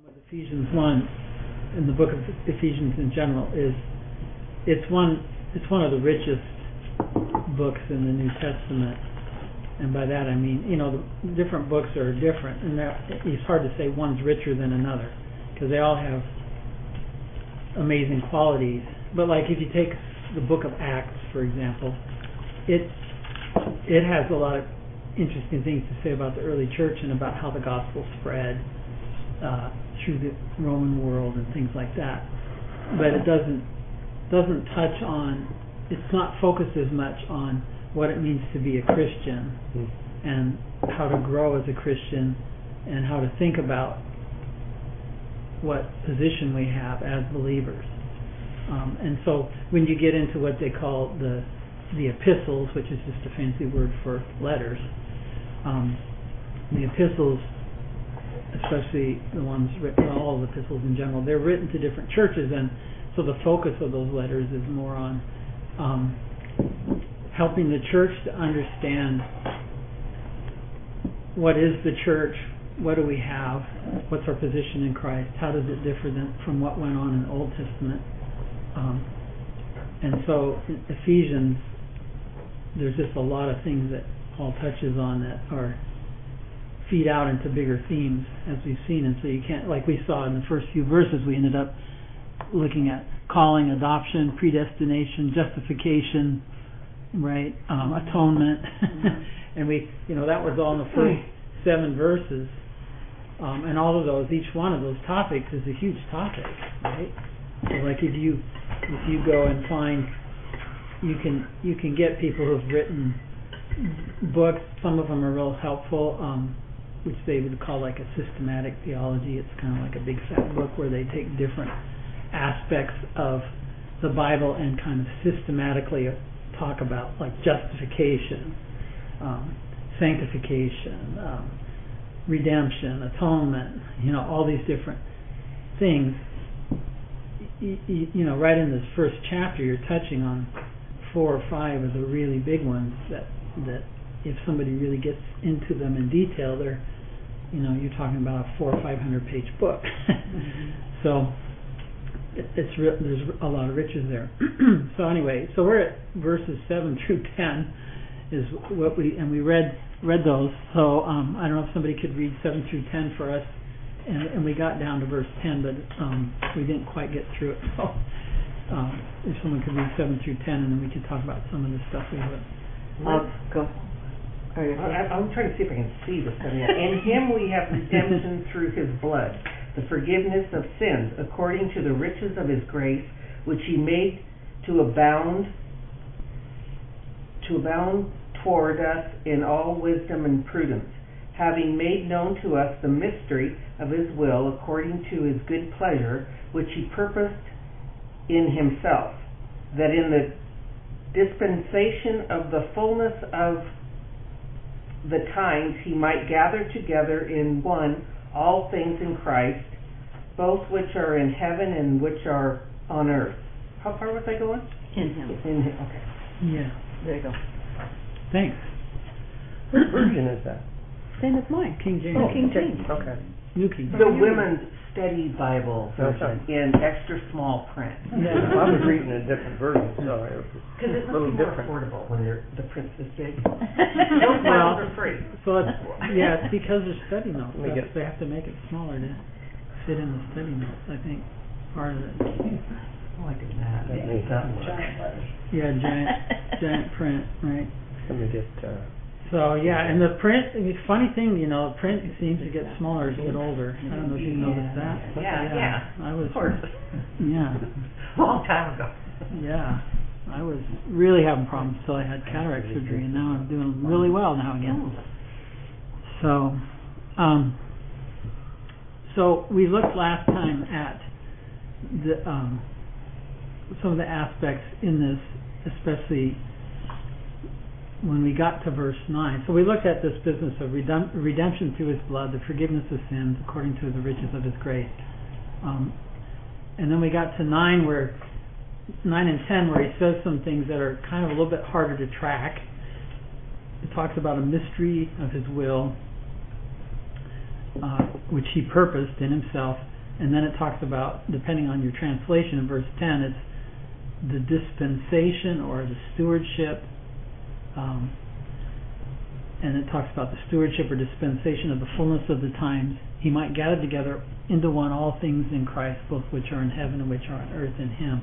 with Ephesians 1 in the book of Ephesians in general is it's one of the richest books in the New Testament, and by that I mean the different books are different, and it's hard to say one's richer than another because they all have amazing qualities. But like if you take the book of Acts, for example, it has a lot of interesting things to say about the early church and about how the gospel spread through the Roman world and things like that. But it doesn't touch on, it's not focused as much on what it means to be a Christian and how to grow as a Christian and how to think about what position we have as believers. And so when you get into what they call the epistles, which is just a fancy word for letters, the epistles, especially the ones written, all of the epistles in general, they're written to different churches, and so the focus of those letters is more on helping the church to understand what is the church, what do we have, what's our position in Christ, how does it differ from what went on in the Old Testament. And so in Ephesians, there's just a lot of things that Paul touches on that are feed out into bigger themes, as we've seen. And so you can't, like we saw in the first few verses, we ended up looking at calling, adoption, predestination, justification, right, atonement, and we, that was all in the first 7 verses. And all of those, each one of those topics is a huge topic, right? So like if you go and find, you can get people who've written books. Some of them are real helpful, which they would call like a systematic theology. It's kind of like a big fat book where they take different aspects of the Bible and kind of systematically talk about like justification, sanctification, redemption, atonement, all these different things. Right in this first chapter, you're touching on 4 or 5 of the really big ones that if somebody really gets into them in detail, they're, you're talking about a 400 or 500 page book. So there's a lot of riches there. So anyway, so we're at verses 7 through 10 is what we read those. So I don't know if somebody could read 7 through 10 for us. And we got down to verse 10, but we didn't quite get through it. So if someone could read 7 through 10, and then we could talk about some of the stuff we have. Go. I'm trying to see if I can see this. In Him we have redemption through His blood, the forgiveness of sins, according to the riches of His grace, which He made to abound toward us in all wisdom and prudence, having made known to us the mystery of His will, according to His good pleasure, which He purposed in Himself, that in the dispensation of the fullness of the times He might gather together in one all things in Christ, both which are in heaven and which are on earth. How far was I going? In Him. In Him. Okay. Yeah. There you go. Thanks. What version is that? Same as mine. King James. Oh, King James. Okay. New King James. The Women's Study Bible version in extra small print. Yeah. I was reading a different version, so it was Because it a little must be more different. affordable when the print's this big. Those Bibles are free. So it's because they're study notes. Let me get- They have to make it smaller to fit in the study notes, I think. Part of it. Oh, I did that. That means that much. Yeah, giant print, right? Let me get. So yeah, and the print. The funny thing, the print seems to get smaller as you get older. I don't know if you noticed that. Yeah. I was. Of course. Yeah. Long time ago. Yeah. I was really having problems until I had cataract surgery, and now I'm doing really well now again. So, so we looked last time at the some of the aspects in this, especially when we got to verse 9. So we looked at this business of redemption through His blood, the forgiveness of sins according to the riches of His grace. And then we got to 9 and 10 where He says some things that are kind of a little bit harder to track. It talks about a mystery of His will, which He purposed in Himself, And then it talks about, depending on your translation in verse 10, it's the dispensation or the stewardship, and it talks about the stewardship or dispensation of the fullness of the times. He might gather together into one all things in Christ, both which are in heaven and which are on earth in Him.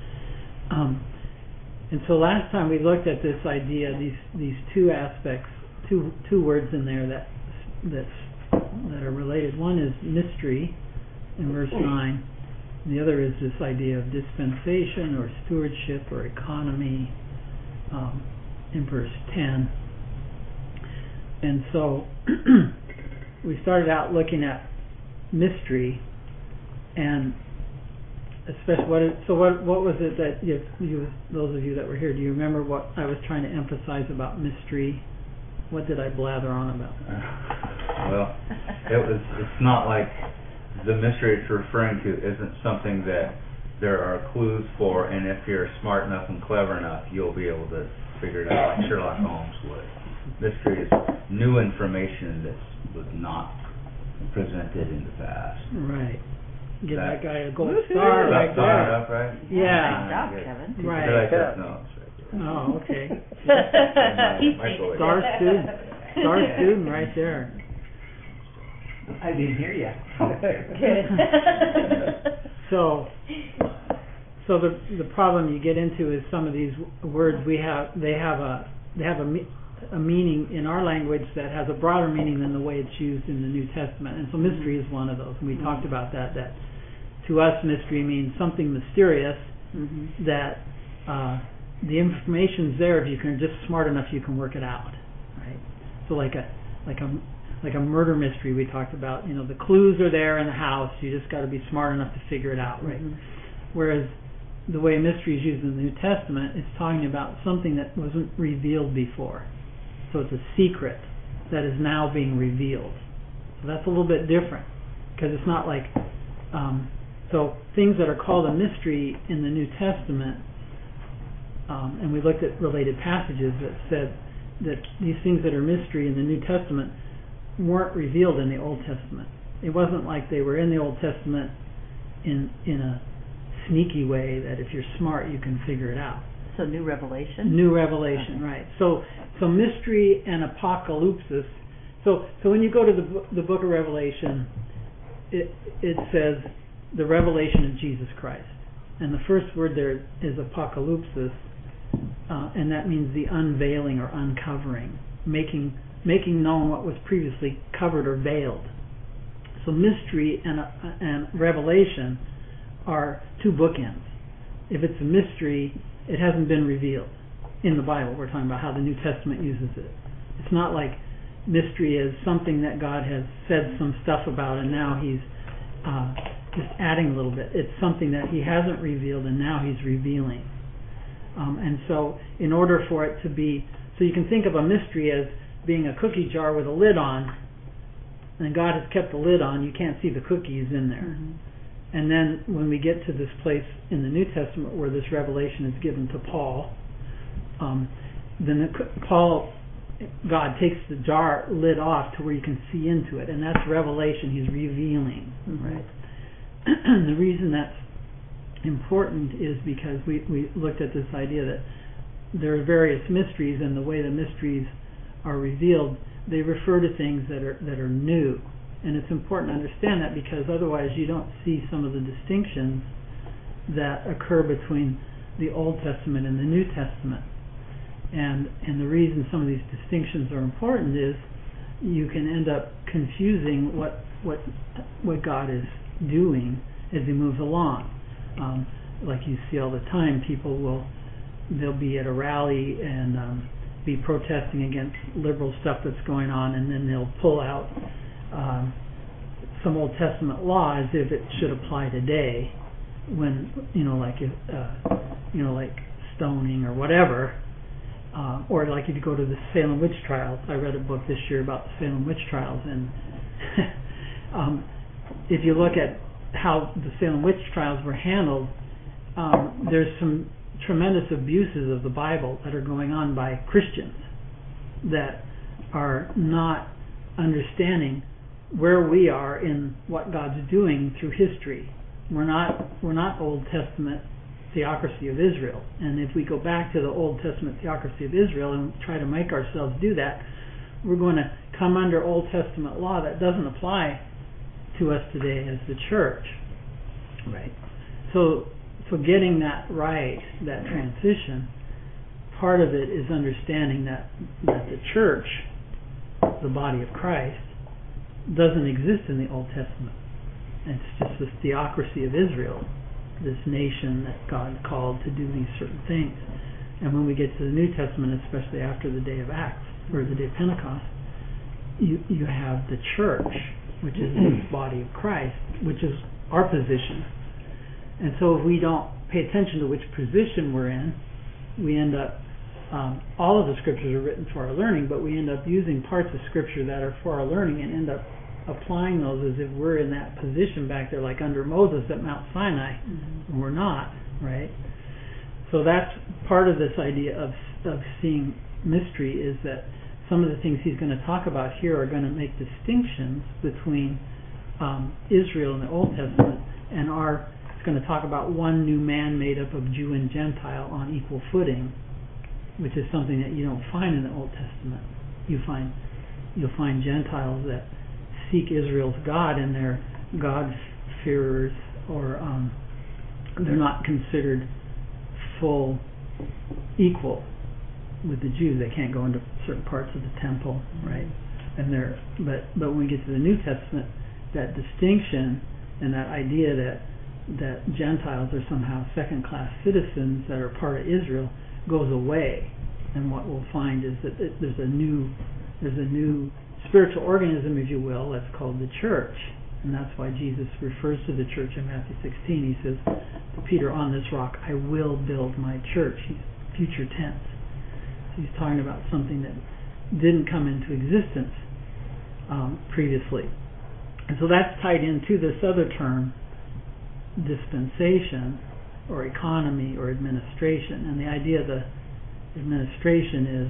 And so last time we looked at this idea, these two aspects, two words in there that are related. One is mystery in verse 9. And the other is this idea of dispensation or stewardship or economy in verse 10. And so we started out looking at mystery, and especially what was it that you those of you that were here, do you remember what I was trying to emphasize about mystery? What did I blather on about? Well, it's not like the mystery it's referring to isn't something that there are clues for, and if you're smart enough and clever enough, you'll be able to figure it out like Sherlock Holmes would. Mystery is new information that was not presented in the past. Right. Give that guy a gold Woo-hoo! star right there. Up, right? Yeah. Nice job, Kevin. Right. Did I take notes? Oh, okay. Microwave. Star student right there. I didn't hear you. So the problem you get into is some of these words they have a meaning in our language that has a broader meaning than the way it's used in the New Testament. And so mystery is one of those. And we talked about that to us mystery means something mysterious that the information's there if you can just smart enough you can work it out. Right? So like a murder mystery we talked about, the clues are there in the house, you just got to be smart enough to figure it out, right? Whereas the way mystery is used in the New Testament, it's talking about something that wasn't revealed before. So it's a secret that is now being revealed. So that's a little bit different, because it's not like so things that are called a mystery in the New Testament, and we looked at related passages that said that these things that are mystery in the New Testament weren't revealed in the Old Testament. It wasn't like they were in the Old Testament in a sneaky way that if you're smart you can figure it out. So new revelation? New revelation, right. So mystery and apocalypsis. So when you go to the book of Revelation, it says the revelation of Jesus Christ. And the first word there is apocalypsis, and that means the unveiling or uncovering, making known what was previously covered or veiled. So mystery and revelation are two bookends. If it's a mystery, it hasn't been revealed in the Bible. We're talking about how the New Testament uses it. It's not like mystery is something that God has said some stuff about and now He's just adding a little bit. It's something that He hasn't revealed and now He's revealing. And so in order for it to be, so you can think of a mystery as being a cookie jar with a lid on, and God has kept the lid on, you can't see the cookies in there. And then when we get to this place in the New Testament where this revelation is given to Paul, then God takes the jar lid off to where you can see into it, and that's revelation. He's revealing, right? The reason that's important is because we looked at this idea that there are various mysteries, and the way the mysteries are revealed, they refer to things that are new. And it's important to understand that, because otherwise you don't see some of the distinctions that occur between the Old Testament and the New Testament. And the reason some of these distinctions are important is you can end up confusing what God is doing as He moves along. Like you see all the time, they'll be at a rally and be protesting against liberal stuff that's going on, and then they'll pull out some Old Testament law as if it should apply today, when like stoning or whatever, or like if you go to the Salem witch trials. I read a book this year about the Salem witch trials, and if you look at how the Salem witch trials were handled, there's some tremendous abuses of the Bible that are going on by Christians that are not understanding where we are in what God's doing through history. We're not Old Testament theocracy of Israel. And if we go back to the Old Testament theocracy of Israel and try to make ourselves do that, we're going to come under Old Testament law that doesn't apply to us today as the church. Right. So getting that right, that transition, part of it is understanding that the church, the body of Christ, doesn't exist in the Old Testament. It's just this theocracy of Israel, this nation that God called to do these certain things. And when we get to the New Testament, especially after the day of Acts, or the day of Pentecost, you have the church, which is the body of Christ, which is our position. And so if we don't pay attention to which position we're in, we end up, all of the scriptures are written for our learning, but we end up using parts of scripture that are for our learning and end up applying those as if we're in that position back there, like under Moses at Mount Sinai, and we're not, right? So that's part of this idea of seeing mystery, is that some of the things he's going to talk about here are going to make distinctions between Israel in the Old Testament and it's going to talk about one new man made up of Jew and Gentile on equal footing, which is something that you don't find in the Old Testament. You'll find Gentiles that seek Israel's God, and they're God-fearers, or they're not considered full equal with the Jews. They can't go into certain parts of the temple, right? And but when we get to the New Testament, that distinction and that idea that Gentiles are somehow second-class citizens that are part of Israel goes away. And what we'll find is that there's a new spiritual organism, if you will, that's called the church. And that's why Jesus refers to the church in Matthew 16. He says to Peter, on this rock I will build my church. He's future tense. So he's talking about something that didn't come into existence previously. And so that's tied into this other term, dispensation, or economy, or administration. And the idea of the administration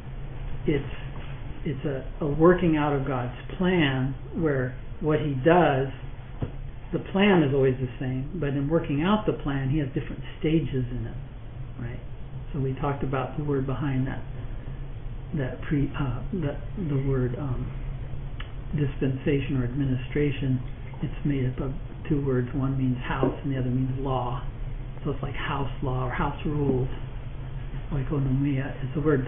is it's a working out of God's plan, where what he does, the plan is always the same, but in working out the plan, he has different stages in it, right? So we talked about the word behind the word dispensation or administration. It's made up of two words. One means house and the other means law. So it's like house law or house rules. Oikonomia is the word.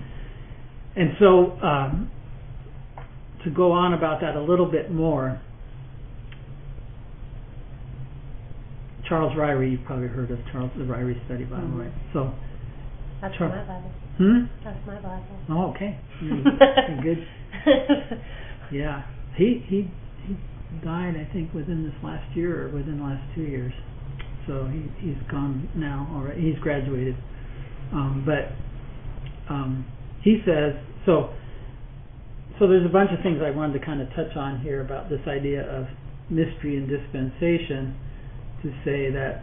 To go on about that a little bit more, Charles Ryrie, you've probably heard of the Ryrie Study Bible, right? So that's my Bible. That's my Bible. Oh, okay. You're good. Yeah, he died, I think, within this last year or within the last 2 years. So he's gone now already. He's graduated, but he says so. So there's a bunch of things I wanted to kind of touch on here about this idea of mystery and dispensation, to say that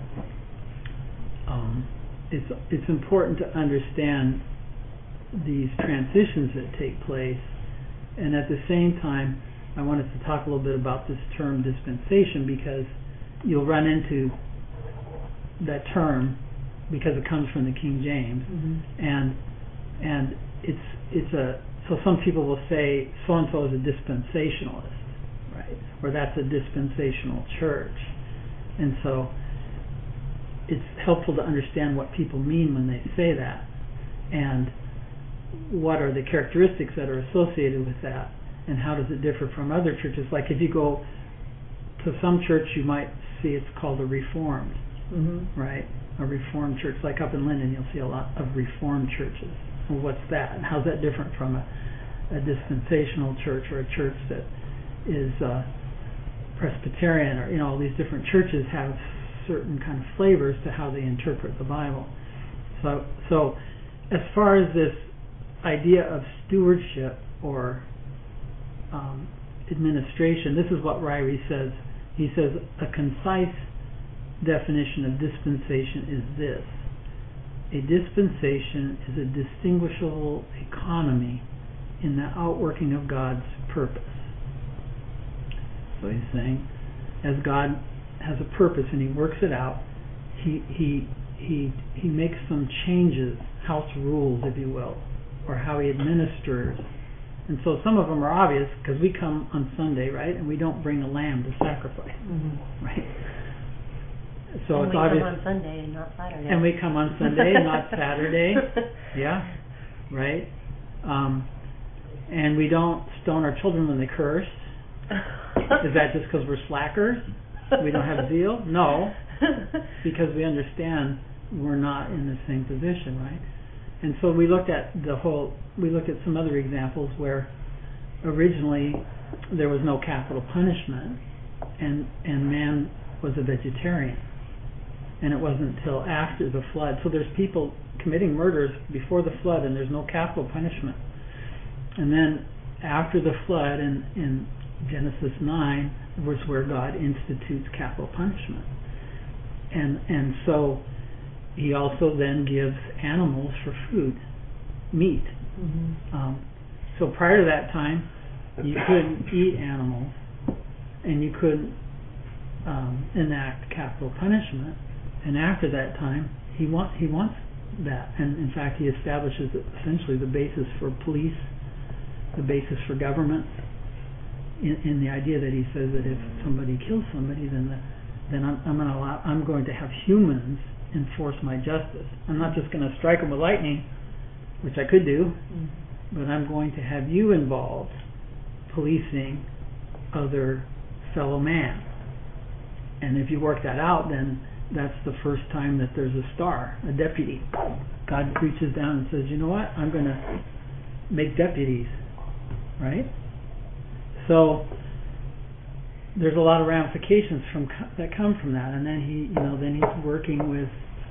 it's important to understand these transitions that take place, and at the same time I wanted to talk a little bit about this term dispensation, because you'll run into that term because it comes from the King James, and so some people will say so and so is a dispensationalist, right? Or that's a dispensational church. And so it's helpful to understand what people mean when they say that, and what are the characteristics that are associated with that, and how does it differ from other churches. Like if you go to some church, you might see it's called a Reformed, right? A Reformed church. Like up in Linden, you'll see a lot of Reformed churches. Well, what's that? And how's that different from a dispensational church, or a church that is Presbyterian, or all these different churches have certain kind of flavors to how they interpret the Bible. So as far as this idea of stewardship or administration, this is what Ryrie says. He says a concise definition of dispensation is this: a dispensation is a distinguishable economy in the outworking of God's purpose. So he's saying, as God has a purpose and he works it out, he makes some changes, house rules, if you will, or how he administers. And so some of them are obvious because we come on Sunday, right, and we don't bring a lamb to sacrifice, right? So And it's we obvious. come on Sunday and not Saturday. And we come on Sunday and not Saturday. Yeah, right. And we don't stone our children when they curse. Is that just because we're slackers? We don't have zeal? No, because we understand we're not in the same position, right? And so we looked at some other examples where originally there was no capital punishment, and man was a vegetarian. And it wasn't until after the flood. So there's people committing murders before the flood, and there's no capital punishment. And then after the flood, in Genesis 9, was where God institutes capital punishment. And so he also then gives animals for food, meat. So prior to that time, you couldn't eat animals, and you couldn't enact capital punishment. And after that time, he wants that, and in fact, he establishes essentially the basis for police, the basis for government, in the idea that he says that if somebody kills somebody, then I'm going to have humans enforce my justice. I'm not just going to strike them with lightning, which I could do, but I'm going to have you involved policing other fellow man. And if you work that out, then that's the first time that there's a star, a deputy. God reaches down and says, you know what, I'm going to make deputies, right? So there's a lot of ramifications that come from that. And then he's working with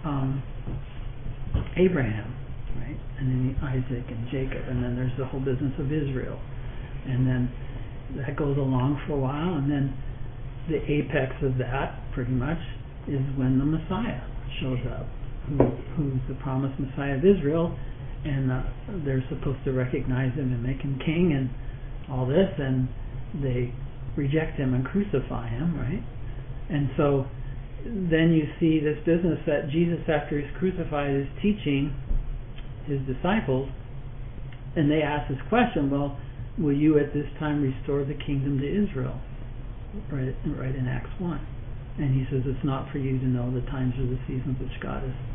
Abraham, right? And then Isaac and Jacob, and then there's the whole business of Israel. And then that goes along for a while, and then the apex of that, pretty much, is when the Messiah shows up, who's the promised Messiah of Israel, and they're supposed to recognize him and make him king and all this, and they reject him and crucify him, right? And so then you see this business that Jesus, after he's crucified, is teaching his disciples, and they ask this question, well, will you at this time restore the kingdom to Israel? Right in Acts 1. And he says it's not for you to know the times or the seasons which God is.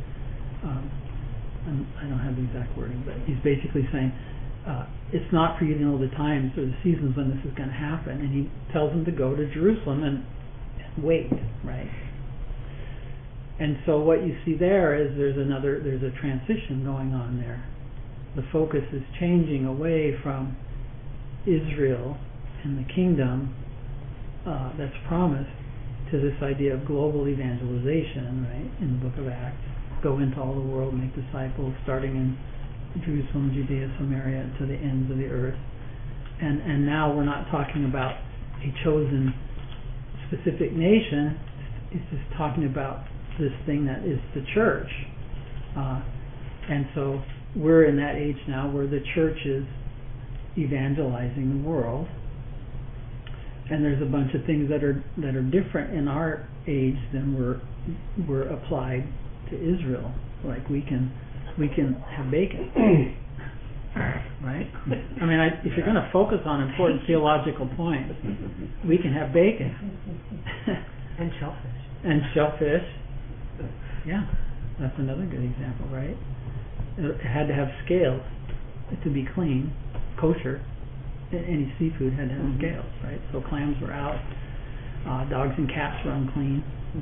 I don't have the exact wording, but he's basically saying it's not for you to know the times or the seasons when this is going to happen. And he tells them to go to Jerusalem and wait, right? And so what you see there is there's a transition going on there. The focus is changing away from Israel and the kingdom that's promised to this idea of global evangelization, right, in the book of Acts. Go into all the world, make disciples, starting in Jerusalem, Judea, Samaria, to the ends of the earth. And now we're not talking about a chosen specific nation. It's just talking about this thing that is the church. And so we're in that age now where the church is evangelizing the world. And there's a bunch of things that are different in our age than were applied to Israel. Like we can have bacon, right? I mean, if you're going to focus on important theological points, we can have bacon And shellfish. and shellfish. Yeah, that's another good example, right? It had to have scales to be clean, kosher. Any seafood had to have scales, right? So clams were out. Dogs and cats were unclean.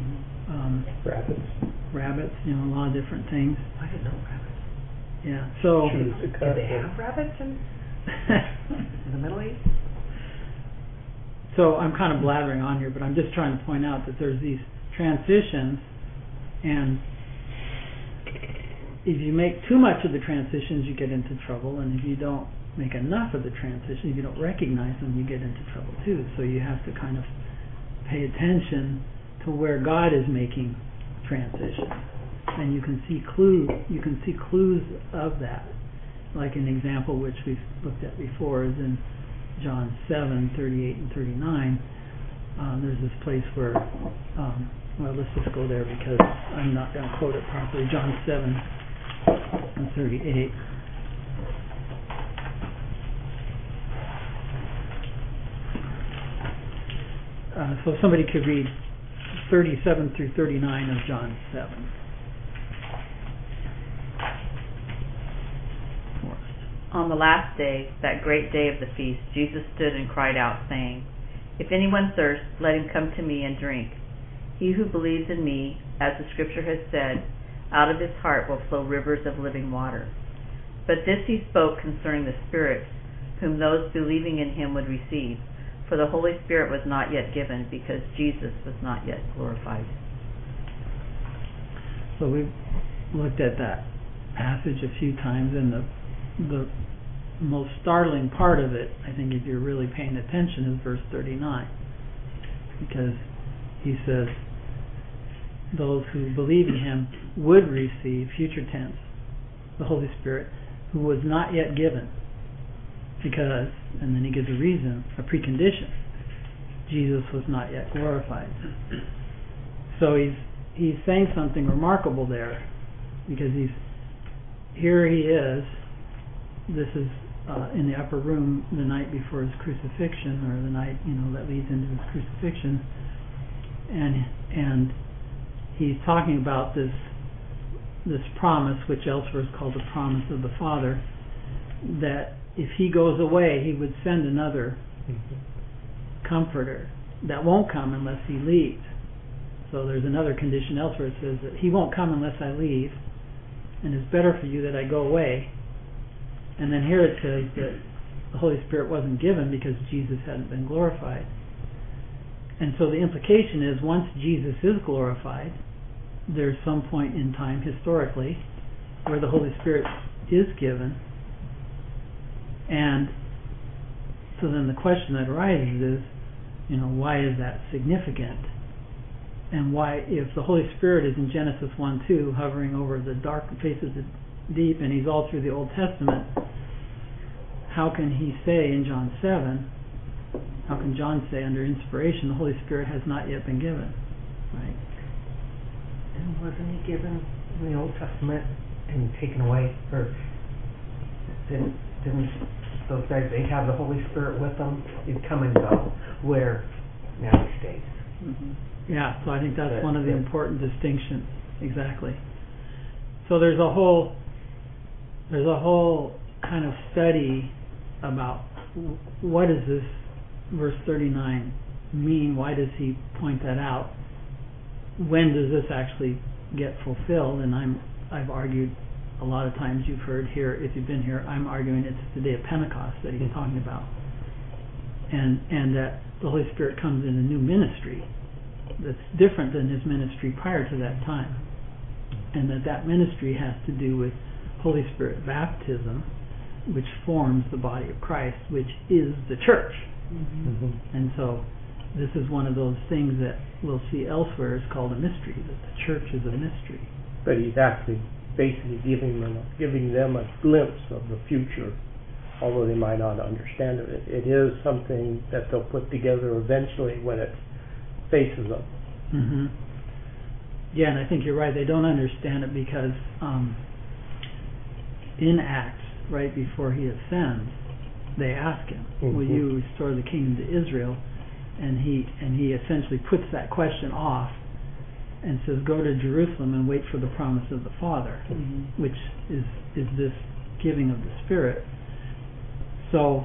Rabbits, a lot of different things. I didn't know rabbits. Yeah. So. Did they have rabbits in the Middle East? So I'm kind of blathering on here, but I'm just trying to point out that there's these transitions, and if you make too much of the transitions, you get into trouble, and if you don't make enough of the transition, if you don't recognize them, you get into trouble too. So you have to kind of pay attention to where God is making transition, and you can see clues of that. Like an example which we've looked at before is in John 7:38 and 39, There's this place where, well, let's just go there because I'm not going to quote it properly. John 7:38. So somebody could read 37 through 39 of John 7. On the last day, that great day of the feast, Jesus stood and cried out, saying, "If anyone thirsts, let him come to me and drink. He who believes in me, as the Scripture has said, out of his heart will flow rivers of living water." But this he spoke concerning the Spirit, whom those believing in him would receive. For the Holy Spirit was not yet given, because Jesus was not yet glorified. So we've looked at that passage a few times, and the most startling part of it, I think, if you're really paying attention, is verse 39, because he says those who believe in him would receive, future tense, the Holy Spirit, who was not yet given, because, and then he gives a reason, a precondition: Jesus was not yet glorified. So he's saying something remarkable there, because here he is. This is in the upper room the night before his crucifixion, or the night that leads into his crucifixion, and he's talking about this promise, which elsewhere is called the promise of the Father, that if he goes away, he would send another comforter that won't come unless he leaves. So there's another condition elsewhere. It says that he won't come unless I leave, and it's better for you that I go away. And then here it says that the Holy Spirit wasn't given because Jesus hadn't been glorified. And so the implication is, once Jesus is glorified, there's some point in time historically where the Holy Spirit is given. And so then the question that arises is, why is that significant? And why, if the Holy Spirit is in Genesis 1:2, hovering over the dark face of the deep, and he's all through the Old Testament, how can he say in John 7, how can John say under inspiration, the Holy Spirit has not yet been given? Right? And wasn't he given in the Old Testament and taken away? Or didn't those guys, they have the Holy Spirit with them? He'd come and go, where now he stays. Mm-hmm. Yeah, so I think that's one of the important distinctions. Exactly. So there's a whole kind of study about what does this verse 39 mean? Why does he point that out? When does this actually get fulfilled? And I've argued a lot of times, you've heard here, if you've been here, I'm arguing it's the day of Pentecost that he's talking about, and that the Holy Spirit comes in a new ministry that's different than his ministry prior to that time, and that ministry has to do with Holy Spirit baptism, which forms the body of Christ, which is the church. Mm-hmm. And so this is one of those things that we'll see elsewhere is called a mystery, that the church is a mystery. But he's actually basically giving them a glimpse of the future, although they might not understand it. It is something that they'll put together eventually when it faces them. Mm-hmm. Yeah, and I think you're right. They don't understand it because in Acts, right before he ascends, they ask him, will you restore the kingdom to Israel? And he essentially puts that question off and says, go to Jerusalem and wait for the promise of the Father, which is this giving of the Spirit. So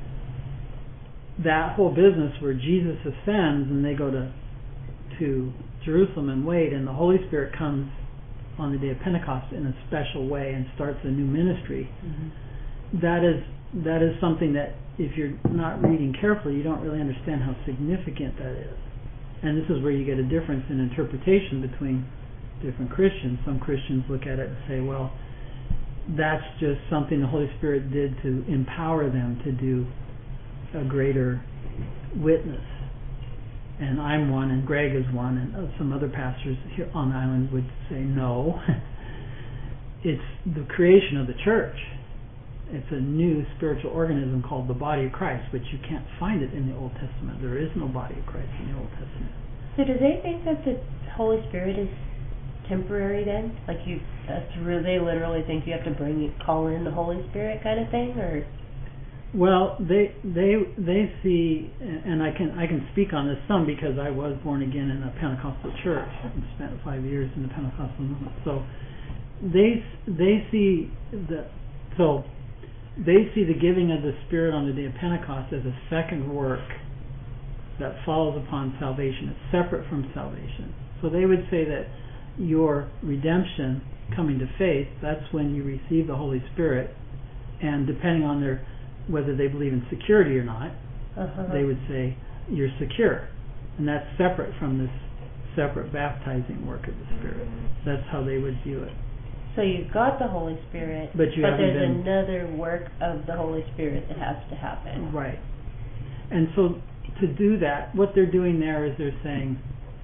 that whole business where Jesus ascends and they go to Jerusalem and wait, and the Holy Spirit comes on the day of Pentecost in a special way and starts a new ministry, that is something that if you're not reading carefully, you don't really understand how significant that is. And this is where you get a difference in interpretation between different Christians. Some Christians look at it and say, well, that's just something the Holy Spirit did to empower them to do a greater witness. And I'm one, and Greg is one, and some other pastors here on the island would say no. It's the creation of the church. It's a new spiritual organism called the body of Christ, but you can't find it in the Old Testament. There is no body of Christ in the Old Testament. So do they think that the Holy Spirit is temporary then? Like they literally think you have to call in the Holy Spirit kind of thing, or? Well, they see, and I can speak on this some because I was born again in a Pentecostal church and spent 5 years in the Pentecostal movement. So they see the giving of the Spirit on the day of Pentecost as a second work that follows upon salvation. It's separate from salvation. So they would say that your redemption, coming to faith, that's when you receive the Holy Spirit, and depending on whether they believe in security or not, they would say you're secure, and that's separate from this separate baptizing work of the Spirit. That's how they would view it. So you've got the Holy Spirit, but there's another work of the Holy Spirit that has to happen. Right. And so to do that, what they're doing there is they're saying,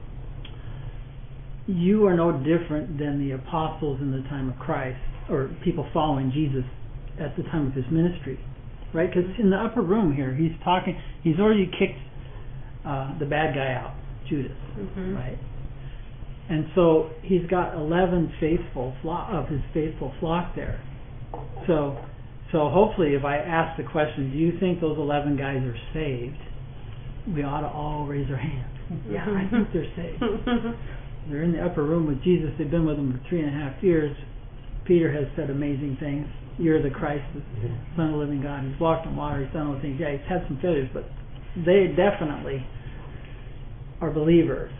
you are no different than the apostles in the time of Christ, or people following Jesus at the time of his ministry. Right? Because in the upper room here, he's already kicked the bad guy out, Judas. Right? And so he's got 11 of his faithful flock there. So hopefully if I ask the question, do you think those 11 guys are saved? We ought to all raise our hands. Yeah, I think they're saved. They're in the upper room with Jesus. They've been with him for 3.5 years. Peter has said amazing things. You're the Christ, the Son of the living God. He's walked on water. He's done all things. Yeah, he's had some failures, but they definitely are believers.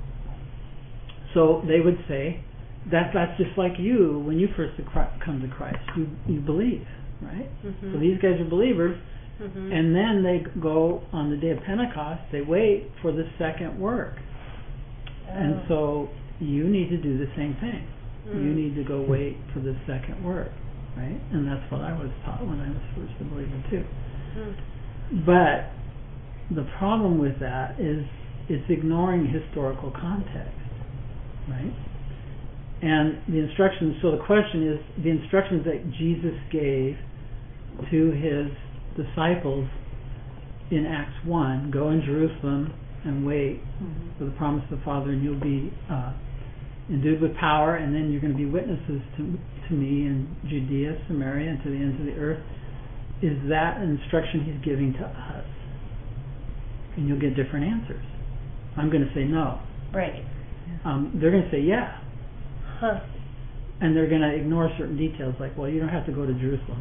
So they would say that's just like you when you first come to Christ. You believe, right? So these guys are believers, and then they go on the day of Pentecost. They wait for the second work, and so you need to do the same thing. You need to go wait for the second work, right? And that's what I was taught when I was first a believer too. But the problem with that is it's ignoring historical context. Right? And the instructions, so the question is, the instructions that Jesus gave to his disciples in Acts 1, go in Jerusalem and wait for the promise of the Father, and you'll be endued with power, and then you're going to be witnesses to me in Judea, Samaria, and to the ends of the earth. Is that an instruction he's giving to us? And you'll get different answers. I'm going to say no. Right. They're going to say yeah. And they're going to ignore certain details, like, well, you don't have to go to Jerusalem.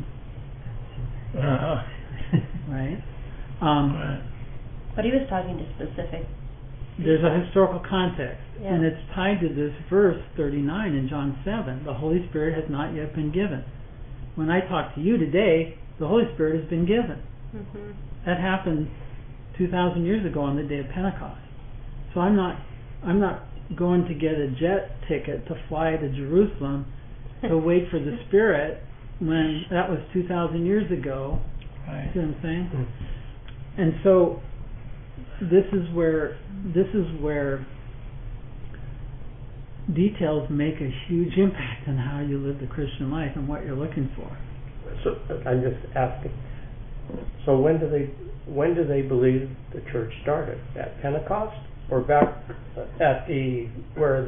Right? But he was talking to specific people. There's a historical context, and it's tied to this verse 39 in John 7. The Holy Spirit has not yet been given. When I talk to you today, the Holy Spirit has been given. That happened 2,000 years ago on the day of Pentecost. So I'm not going to get a jet ticket to fly to Jerusalem to wait for the Spirit when that was 2,000 years ago. Right. See what I'm saying? And so this is where details make a huge impact on how you live the Christian life and what you're looking for. So I'm just asking. So when do they believe the church started? At Pentecost, or back at where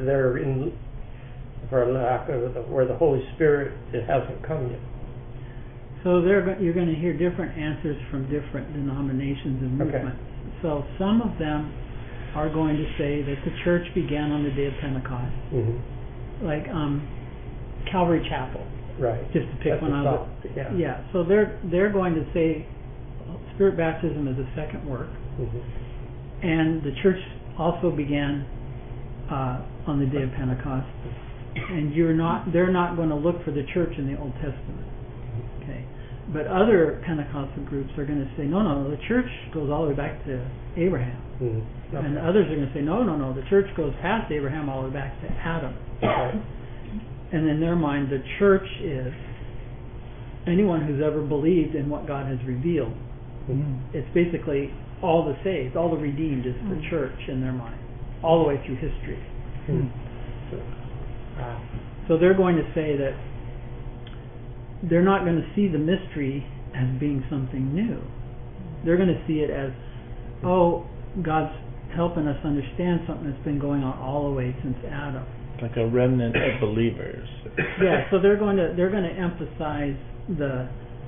the Holy Spirit hasn't come yet? So you're going to hear different answers from different denominations and movements. Okay. So some of them are going to say that the church began on the day of Pentecost, like Calvary Chapel, right? Just to pick one out. Yeah. So they're going to say Spirit baptism is a second work, and the church also began on the day of Pentecost. And they're not going to look for the church in the Old Testament. Okay. But other Pentecostal groups are going to say, no, the church goes all the way back to Abraham. And others are going to say, no, the church goes past Abraham all the way back to Adam. And in their mind, the church is anyone who's ever believed in what God has revealed. It's basically all the saved, all the redeemed is the church in their mind, all the way through history. So they're going to say that they're not going to see the mystery as being something new. They're going to see it as, oh, God's helping us understand something that's been going on all the way since Adam. Like a remnant of believers. Yeah, so they're going to emphasize the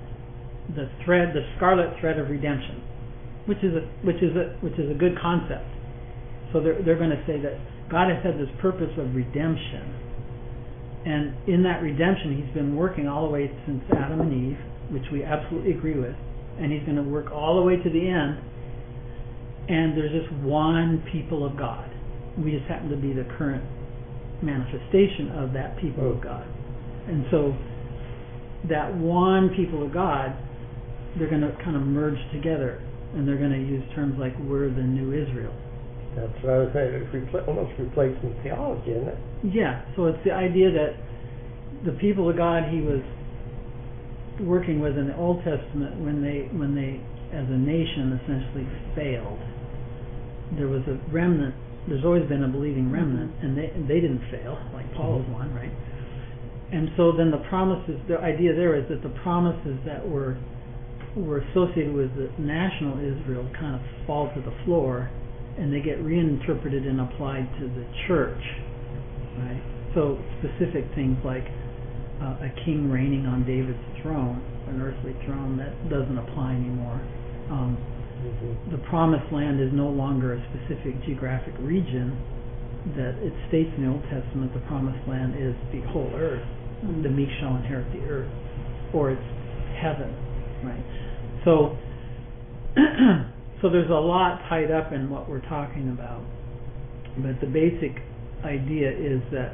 scarlet thread of redemption, which is a good concept. So they're going to say that God has had this purpose of redemption, and in that redemption He's been working all the way since Adam and Eve, which we absolutely agree with, and He's going to work all the way to the end. And there's just one people of God. We just happen to be the current manifestation of that people of God. And so that one people of God, they're going to kind of merge together, and they're going to use terms like we're the new Israel. That's what I was saying. It's almost replacement theology, isn't it? Yeah, so it's the idea that the people of God He was working with in the Old Testament, when they as a nation essentially failed. There was a remnant. There's always been a believing remnant, and they didn't fail, like Paul is one, right? And so then the promises, the idea there is that the promises that were associated with the national Israel kind of fall to the floor, and they get reinterpreted and applied to the church, right? So specific things like a king reigning on David's throne, an earthly throne, that doesn't apply anymore. The promised land is no longer a specific geographic region that it states in the Old Testament. The promised land is the whole earth. The meek shall inherit the earth, or it's heaven, right? So so there's a lot tied up in what we're talking about, but the basic idea is that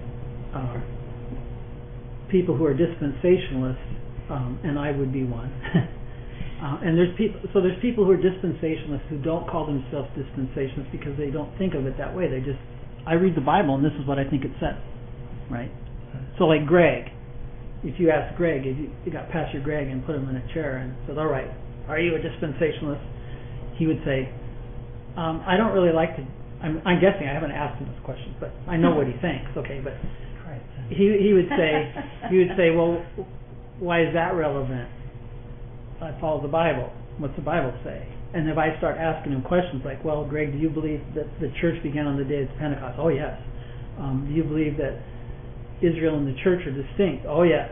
people who are dispensationalists, and I would be one. And there's people who are dispensationalists who don't call themselves dispensationalists because they don't think of it that way. I read the Bible and this is what I think it says, right? So like Greg, if you ask Greg, if you got Pastor Greg and put him in a chair and said, all right, are you a dispensationalist? He would say, I don't really like to, I'm guessing, I haven't asked him this question, but I know what he thinks, okay, but he would say, well, why is that relevant? I follow the Bible. What's the Bible say? And if I start asking him questions like, well, Greg, do you believe that the church began on the day of Pentecost? Oh, yes. Do you believe that Israel and the church are distinct? Oh, yes.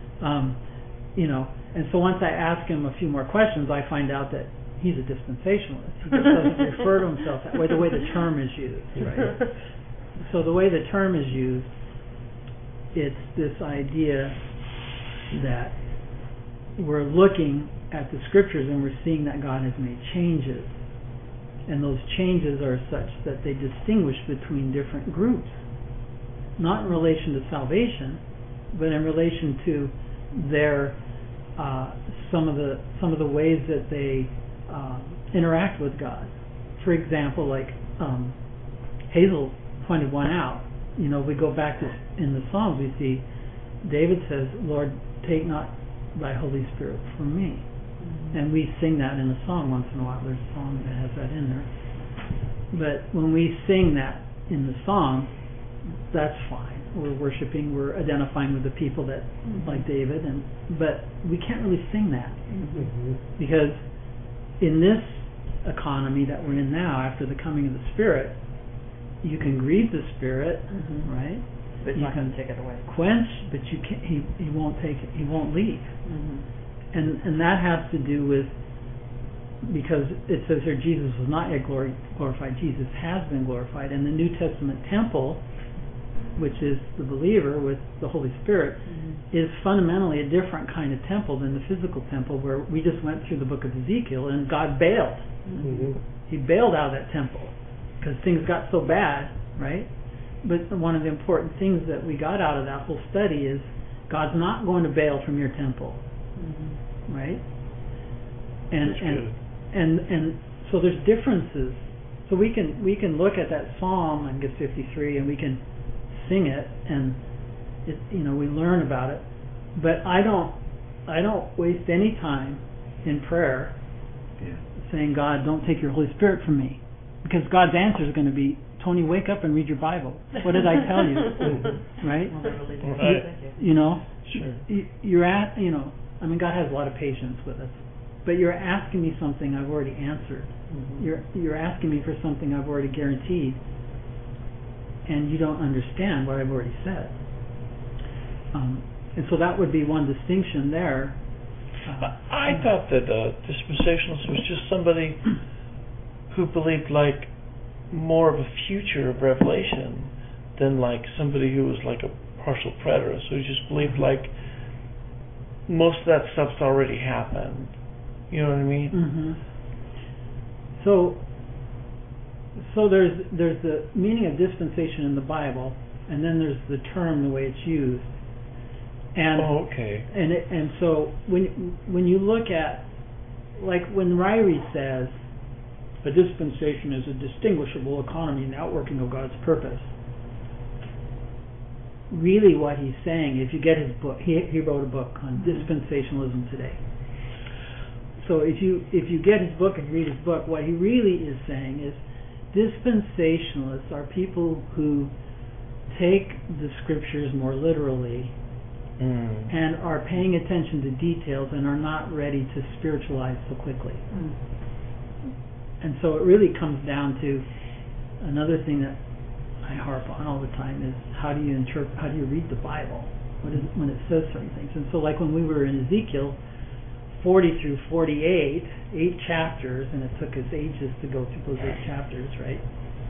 And so once I ask him a few more questions, I find out that he's a dispensationalist. He just doesn't refer to himself that way, the way the term is used, right? So the way the term is used, it's this idea that we're looking at the scriptures and we're seeing that God has made changes, and those changes are such that they distinguish between different groups, not in relation to salvation, but in relation to their some of the ways that they interact with God. For example, like Hazel pointed one out. We go back to in the Psalms, we see David says, "Lord, take not thy Holy Spirit from me." And we sing that in a song once in a while. There's a song that has that in there. But when we sing that in the song, that's fine. We're worshiping, we're identifying with the people that like David, but we can't really sing that because in this economy that we're in now, after the coming of the Spirit, you can grieve the Spirit, right? But you can take it away. Quench, but you can't. He won't take it. He won't leave. And that has to do with, because it says here Jesus was not yet glorified. Jesus has been glorified, and the New Testament temple, which is the believer with the Holy Spirit, is fundamentally a different kind of temple than the physical temple where we just went through the book of Ezekiel and God bailed. He bailed out of that temple because things got so bad, right? But one of the important things that we got out of that whole study is God's not going to bail from your temple, right? And so there's differences. So we can look at that Psalm, I guess 53, and we can sing it, and we learn about it. But I don't waste any time in prayer saying, God, don't take your Holy Spirit from me, because God's answer is going to be Tony, wake up and read your Bible. What did I tell you? Right? Well, they're really Right. You know, Sure. you're at, you know, I mean, God has a lot of patience with us, but you're asking me something I've already answered. You're asking me for something I've already guaranteed, and you don't understand what I've already said. And so that would be one distinction there. I thought that dispensationalist was just somebody who believed like more of a future of Revelation than like somebody who was like a partial preterist who just believed like most of that stuff's already happened. You know what I mean? Mm-hmm. So there's the meaning of dispensation in the Bible, and then there's the term, the way it's used. And okay. and so when you look at, like when Ryrie says a dispensation is a distinguishable economy and outworking of God's purpose, really what he's saying, if you get his book, he wrote a book on dispensationalism today. So if you get his book and read his book, what he really is saying is dispensationalists are people who take the scriptures more literally and are paying attention to details and are not ready to spiritualize so quickly. And so it really comes down to another thing that I harp on all the time is how do you read the Bible? What is it when it says certain things? And so like when we were in Ezekiel 40 through 48, 8 chapters, and it took us ages to go through those 8 chapters, right?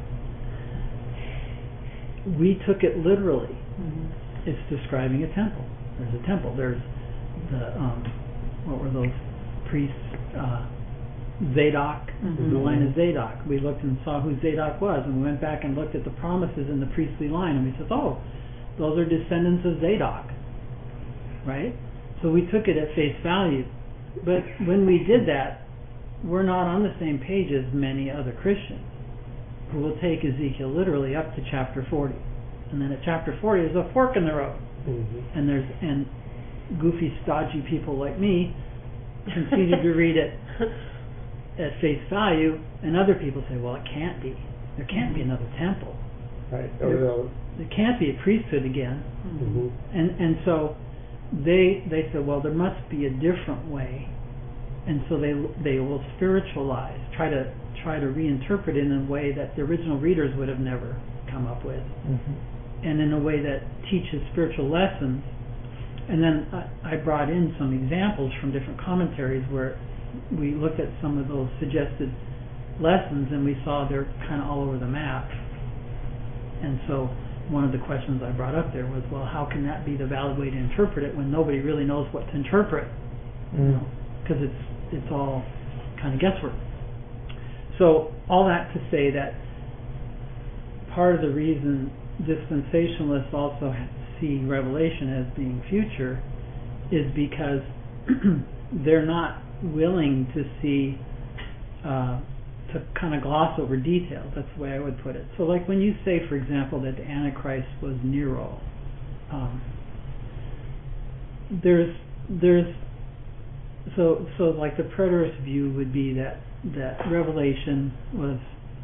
We took it literally. It's describing a temple. There's a temple. There's the what were those priests? Zadok, the line of Zadok. We looked and saw who Zadok was, and we went back and looked at the promises in the priestly line, and we said, oh, those are descendants of Zadok, right? So we took it at face value. But when we did that, we're not on the same page as many other Christians who will take Ezekiel literally up to chapter 40. And then at chapter 40 is a fork in the road. And goofy, stodgy people like me continue to read it at face value, and other people say, well, it can't be. There can't be another temple. Right. There can't be a priesthood again. And so they said, well, there must be a different way. And so they will spiritualize, try to reinterpret it in a way that the original readers would have never come up with. And in a way that teaches spiritual lessons. And then I brought in some examples from different commentaries where we looked at some of those suggested lessons and we saw they're kind of all over the map. And so one of the questions I brought up there was, well, how can that be the valid way to interpret it when nobody really knows what to interpret? Because it's all kind of guesswork. So all that to say that part of the reason dispensationalists also see Revelation as being future is because they're not willing to see to kind of gloss over details. That's the way I would put it. So like when you say, for example, that the Antichrist was Nero, there's so like the preterist view would be that Revelation was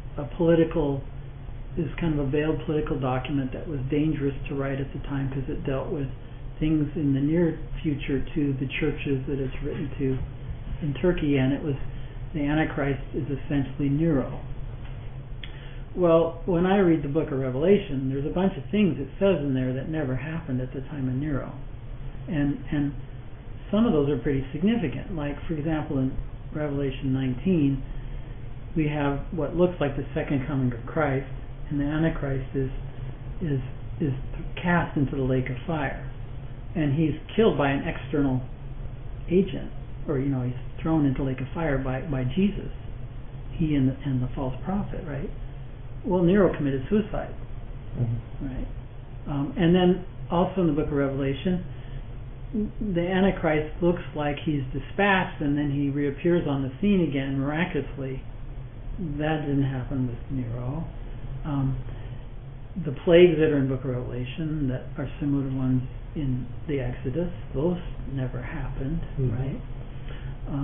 is kind of a veiled political document that was dangerous to write at the time because it dealt with things in the near future to the churches that it's written to in Turkey, and it was the Antichrist is essentially Nero. Well, when I read the book of Revelation, there's a bunch of things it says in there that never happened at the time of Nero, and some of those are pretty significant. Like, for example, in Revelation 19, we have what looks like the second coming of Christ, and the Antichrist is cast into the lake of fire, and he's killed by an external agent, or he's thrown into the lake of fire by Jesus, he and the false prophet, right? Well, Nero committed suicide, right? And then also in the book of Revelation, the Antichrist looks like he's dispatched, and then he reappears on the scene again miraculously. That didn't happen with Nero. The plagues that are in the book of Revelation that are similar to ones in the Exodus, those never happened, right?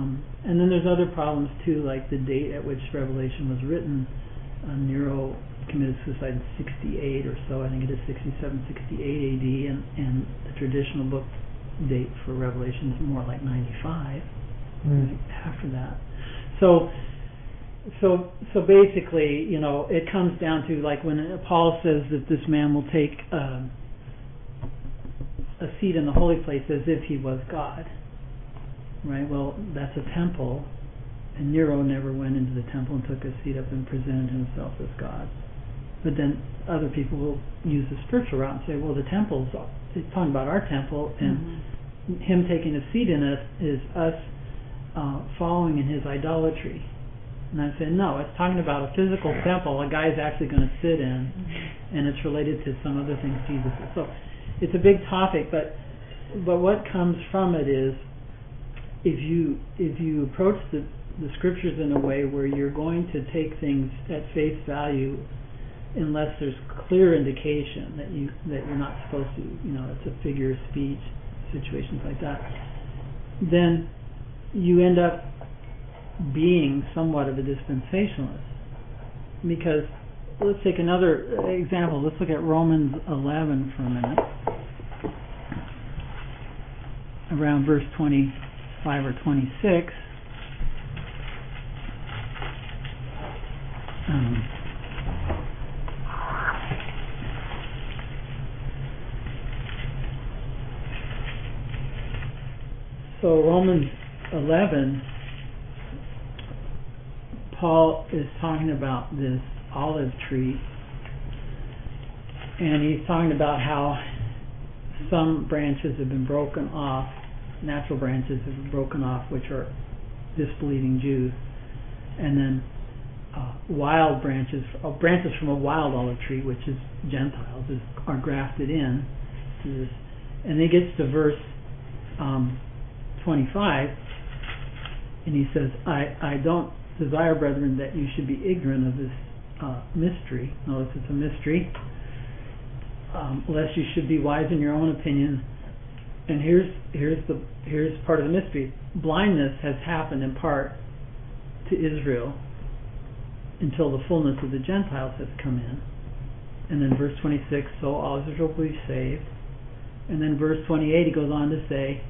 And then there's other problems too, like the date at which Revelation was written. Nero committed suicide in 68 or so. I think it is 67, 68 AD, and the traditional book date for Revelation is more like 95, right after that. So basically, it comes down to like when Paul says that this man will take a seat in the holy place as if he was God, right? Well, that's a temple, and Nero never went into the temple and took a seat up and presented himself as God. But then other people will use the spiritual route and say, well, the temple's it's talking about our temple, and him taking a seat in us is us following in his idolatry. And I'm saying, no, it's talking about a physical temple a guy's actually going to sit in, and it's related to some other things Jesus did. So it's a big topic, but what comes from it is if you approach the scriptures in a way where you're going to take things at face value, unless there's clear indication that you're not supposed to, it's a figure of speech, situations like that, then you end up being somewhat of a dispensationalist. Because let's take another example. Let's look at Romans 11 for a minute, around verse 25 or 26. So Romans 11, Paul is talking about this olive tree, and he's talking about how some branches have been broken off, natural branches have been broken off, which are disbelieving Jews, and then wild branches from a wild olive tree, which is Gentiles, are grafted in to this. And then he gets to verse 25, and he says, I don't desire, brethren, that you should be ignorant of this mystery. Notice it's a mystery, lest you should be wise in your own opinion. And here's part of the mystery. Blindness has happened in part to Israel until the fullness of the Gentiles has come in. And then verse 26, so all Israel will be saved. And then verse 28, he goes on to say,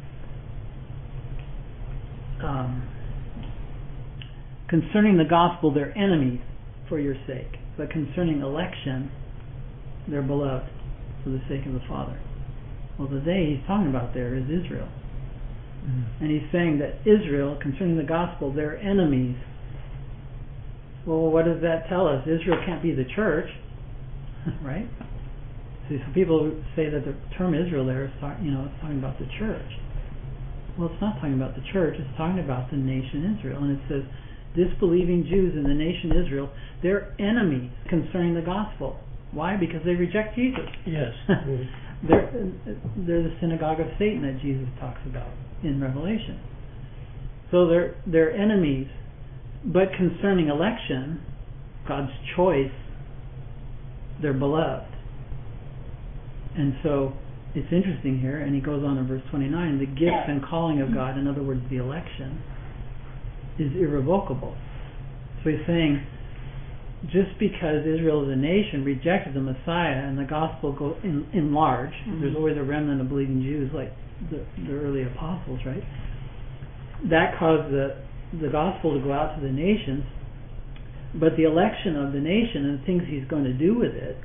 concerning the gospel, they're enemies for your sake, but concerning election, they're beloved for the sake of the Father. Well, the they he's talking about there is Israel. And he's saying that Israel, concerning the gospel, they're enemies. Well, what does that tell us? Israel can't be the church, right? See, some people say that the term Israel there is it's talking about the church. Well, it's not talking about the church. It's talking about the nation Israel. And it says, disbelieving Jews in the nation Israel, they're enemies concerning the gospel. Why? Because they reject Jesus. Yes. They're the synagogue of Satan that Jesus talks about in Revelation. So they're enemies. But concerning election, God's choice, they're beloved. And so it's interesting here, and he goes on in verse 29, the gift and calling of God, in other words, the election, is irrevocable. So he's saying, just because Israel as a nation rejected the Messiah and the gospel go in large, there's always a remnant of believing Jews like the early apostles, right? That caused the gospel to go out to the nations, but the election of the nation and the things he's going to do with it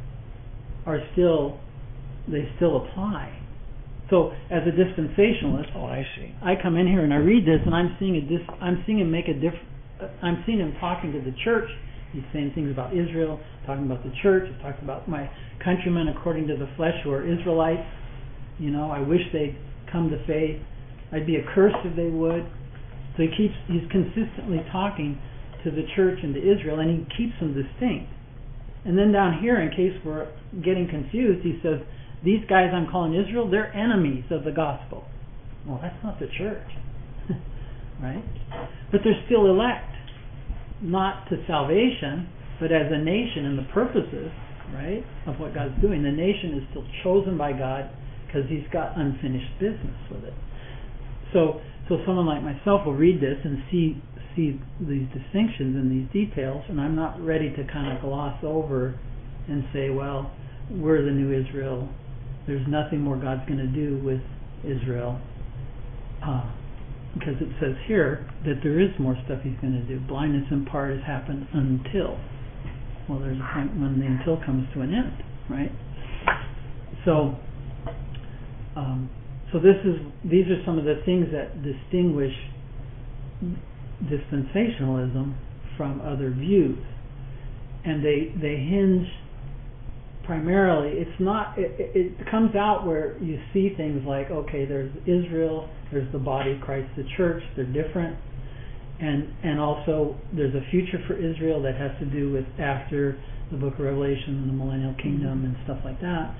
they still apply. So as a dispensationalist, I see. I come in here and I read this, and I'm seeing him make a difference. I'm seeing him talking to the church. He's saying things about Israel, talking about the church. He talks about my countrymen according to the flesh who are Israelites. I wish they'd come to faith. I'd be accursed if they would. So he's consistently talking to the church and to Israel, and he keeps them distinct. And then down here, in case we're getting confused, he says, these guys I'm calling Israel, they're enemies of the gospel. Well, that's not the church. Right? But they're still elect. Not to salvation, but as a nation and the purposes, right, of what God's doing. The nation is still chosen by God because he's got unfinished business with it. So someone like myself will read this and see see these distinctions and these details, and I'm not ready to kind of gloss over and say, well, we're the new Israel. There's nothing more God's going to do with Israel. Because it says here that there is more stuff He's going to do. Blindness in part has happened until. Well, there's a point when the until comes to an end, right? So these are some of the things that distinguish dispensationalism from other views, and they hinge primarily. It's not. It comes out where you see things like, okay, there's Israel, there's the body of Christ, the church. They're different, and also there's a future for Israel that has to do with after the Book of Revelation and the Millennial Kingdom and stuff like that.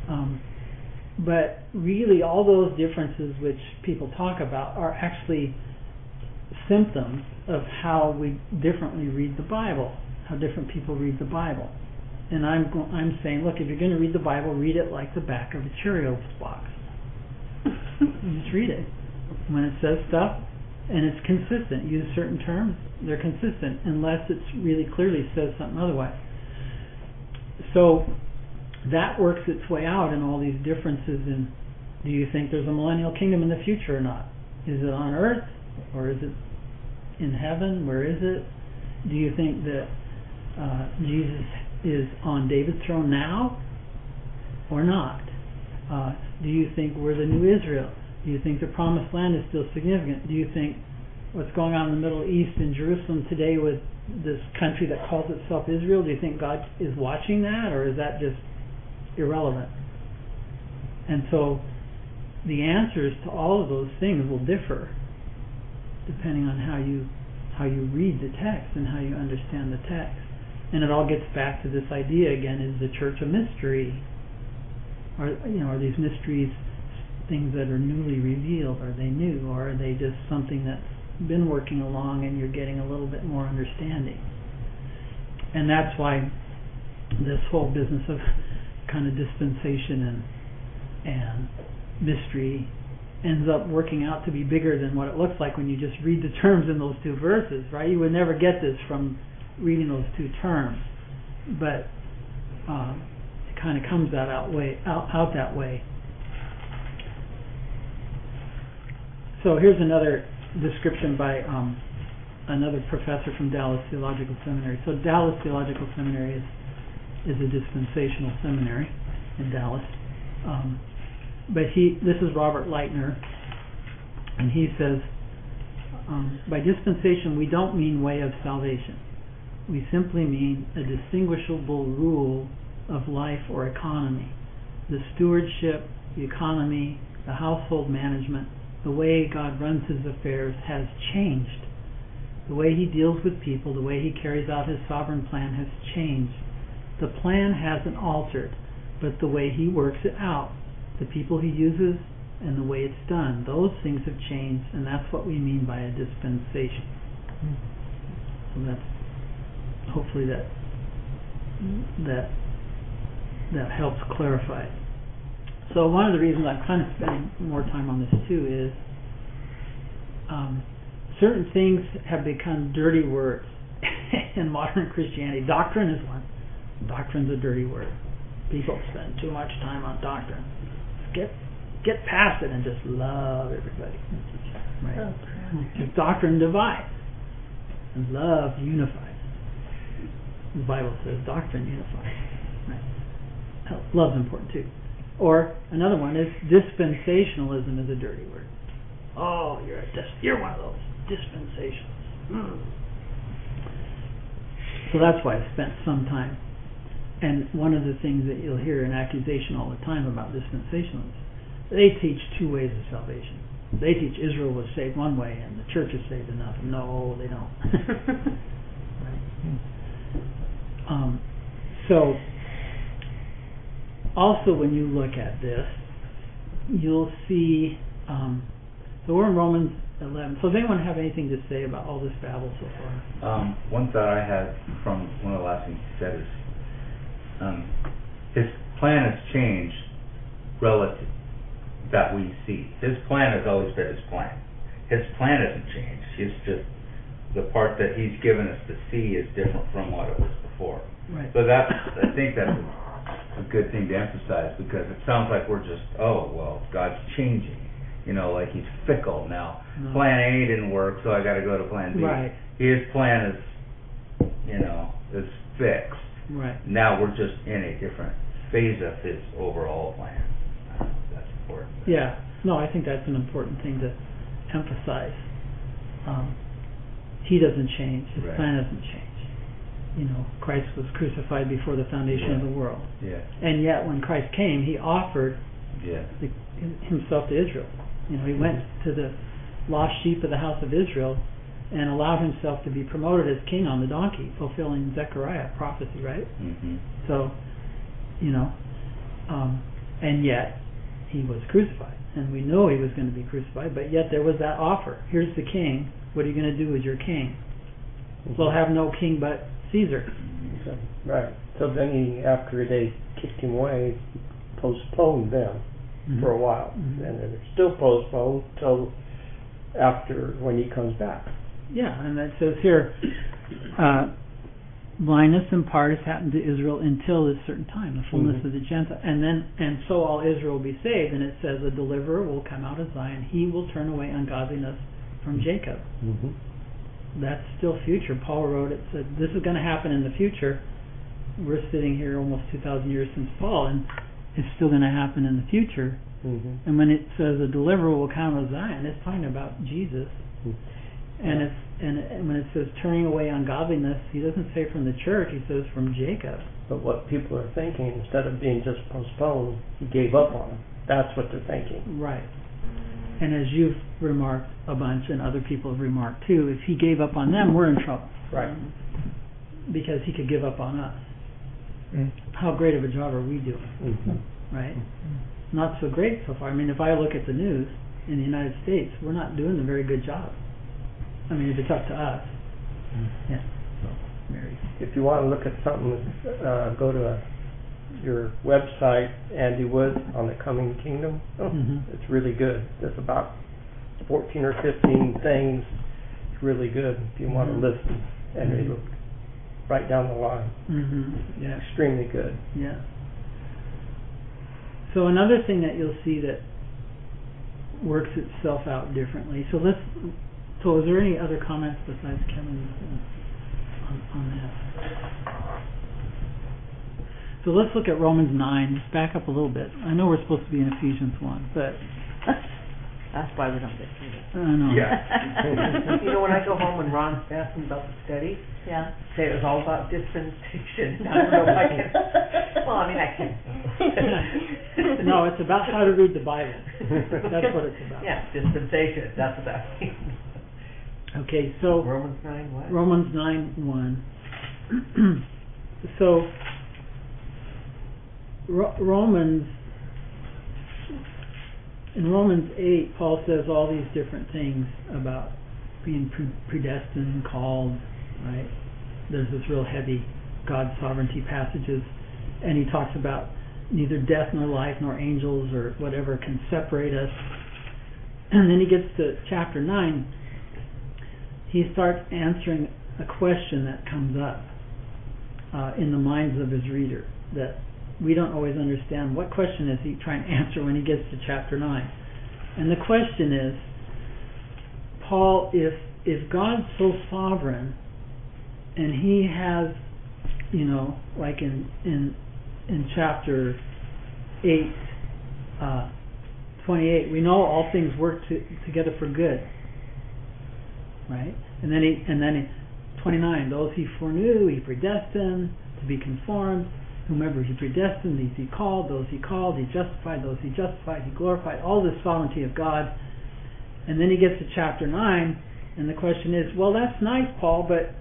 But really, all those differences which people talk about are actually symptoms of how we differently read the Bible, how different people read the Bible. And I'm saying, look, if you're going to read the Bible, read it like the back of a Cheerios box. Just read it. When it says stuff, and it's consistent, use certain terms, they're consistent, unless it really clearly says something otherwise. So that works its way out in all these differences in, do you think there's a millennial kingdom in the future or not? Is it on earth, or is it in heaven? Where is it? Do you think that Jesus is on David's throne now or not? Do you think we're the new Israel? Do you think the promised land is still significant? Do you think what's going on in the Middle East in Jerusalem today with this country that calls itself Israel, do you think God is watching that, or is that just irrelevant? And so the answers to all of those things will differ depending on how you read the text and how you understand the text. And it all gets back to this idea again: is the church a mystery? Are these mysteries things that are newly revealed? Are they new, or are they just something that's been working along and you're getting a little bit more understanding? And that's why this whole business of kind of dispensation and mystery ends up working out to be bigger than what it looks like when you just read the terms in those two verses, right? You would never get this from reading those two terms, but it kind of comes out that way. So here's another description by another professor from Dallas Theological Seminary. So Dallas Theological Seminary is a dispensational seminary in Dallas. But this is Robert Lightner, and he says, by dispensation we don't mean way of salvation. We simply mean a distinguishable rule of life or economy. The stewardship, the economy, the household management, the way God runs His affairs has changed. The way He deals with people, the way He carries out His sovereign plan has changed. The plan hasn't altered, but the way He works it out, the people He uses, and the way it's done, those things have changed, and that's what we mean by a dispensation. So that's hopefully that helps clarify it. So one of the reasons I'm kind of spending more time on this too is certain things have become dirty words in modern Christianity. Doctrine is one. Doctrine's a dirty word. People spend too much time on doctrine. Get past it and just love everybody. Right? Oh, doctrine divides, and love unifies. The Bible says doctrine unifies. Right? Love's important too. Or another one is dispensationalism is a dirty word. Oh, you're one of those dispensationalists. So that's why I spent some time. And one of the things that you'll hear an accusation all the time about dispensationalists, they teach two ways of salvation. They teach Israel was saved one way and the church is saved another. No, they don't. Right? So also when you look at this, you'll see, so we're in Romans 11. So does anyone have anything to say about all this babble so far? One thought I had from one of the last things he said is, His plan has changed relative that we see. His plan has always been His plan. His plan hasn't changed. He's just the part that he's given us to see is different from what it was before. Right. So I think that's a good thing to emphasize, because it sounds like we're just, God's changing. Like he's fickle now. No. Plan A didn't work, so I got to go to Plan B. Right. His plan is, is fixed. Right. Now we're just in a different phase of his overall plan. That's important. Yeah. No, I think that's an important thing to emphasize. He doesn't change. His Right. plan doesn't change. Christ was crucified before the foundation of the world. Yeah. And yet when Christ came, he offered Yeah. himself to Israel. He went to the lost sheep of the house of Israel and allowed himself to be promoted as king on the donkey, fulfilling Zechariah prophecy, right? Mm-hmm. So, and yet he was crucified, and we know he was going to be crucified, but yet there was that offer. Here's the king. What are you going to do with your king? We'll have no king but Caesar. So, right. So then he, after they kicked him away, postponed them for a while. Mm-hmm. And they're still postponed till after when he comes back. Yeah, and it says here, blindness in part has happened to Israel until this certain time, the fullness of the Gentile, and so all Israel will be saved. And it says a deliverer will come out of Zion; he will turn away ungodliness from Jacob. Mm-hmm. That's still future. Paul wrote it, said this is going to happen in the future. We're sitting here almost 2,000 years since Paul, and it's still going to happen in the future. Mm-hmm. And when it says a deliverer will come out of Zion, it's talking about Jesus. And it's and when it says turning away ungodliness, he doesn't say from the church, he says from Jacob. But what people are thinking, instead of being just postponed, he gave up on them. That's what they're thinking. Right. And as you've remarked a bunch, and other people have remarked too, if he gave up on them, we're in trouble. Right. Because he could give up on us. Mm. How great of a job are we doing? Mm-hmm. Right? Not so great so far. I mean, if I look at the news in the United States, we're not doing a very good job. I mean, if it's up to us. Yeah. So, Mary. If you want to look at something, go to your website, Andy Wood, on the Coming Kingdom. It's really good. There's about 14 or 15 things. It's really good if you want to listen, and it'll right down the line. Yeah. Extremely good. Yeah. So another thing that you'll see that works itself out differently. So is there any other comments besides Kevin's on that? So let's look at Romans 9. Just back up a little bit. I know we're supposed to be in Ephesians 1, but That's why we don't get through this. I know. When I go home and Ron's asking about the study, Yeah. say it was all about dispensation. I don't know if I can. Well, I mean, I can. No, it's about how to read the Bible. That's what it's about. Yeah, dispensation. That's what that means. Okay, so Romans 9 what? Romans 9:1. So in Romans 8, Paul says all these different things about being predestined, called, right? There's this real heavy God's sovereignty passages, and he talks about neither death nor life nor angels or whatever can separate us. And then he gets to chapter 9. He starts answering a question that comes up in the minds of his reader that we don't always understand. What question is he trying to answer when he gets to chapter 9? And the question is, Paul, if God's so sovereign and he has, like in chapter 8, 28, we know all things work together for good. Right? And then in 29, those he foreknew, he predestined to be conformed. Whomever he predestined, these he called. Those he called, he justified. Those he justified, he glorified. All this sovereignty of God. And then he gets to chapter 9, and the question is, well, that's nice, Paul, but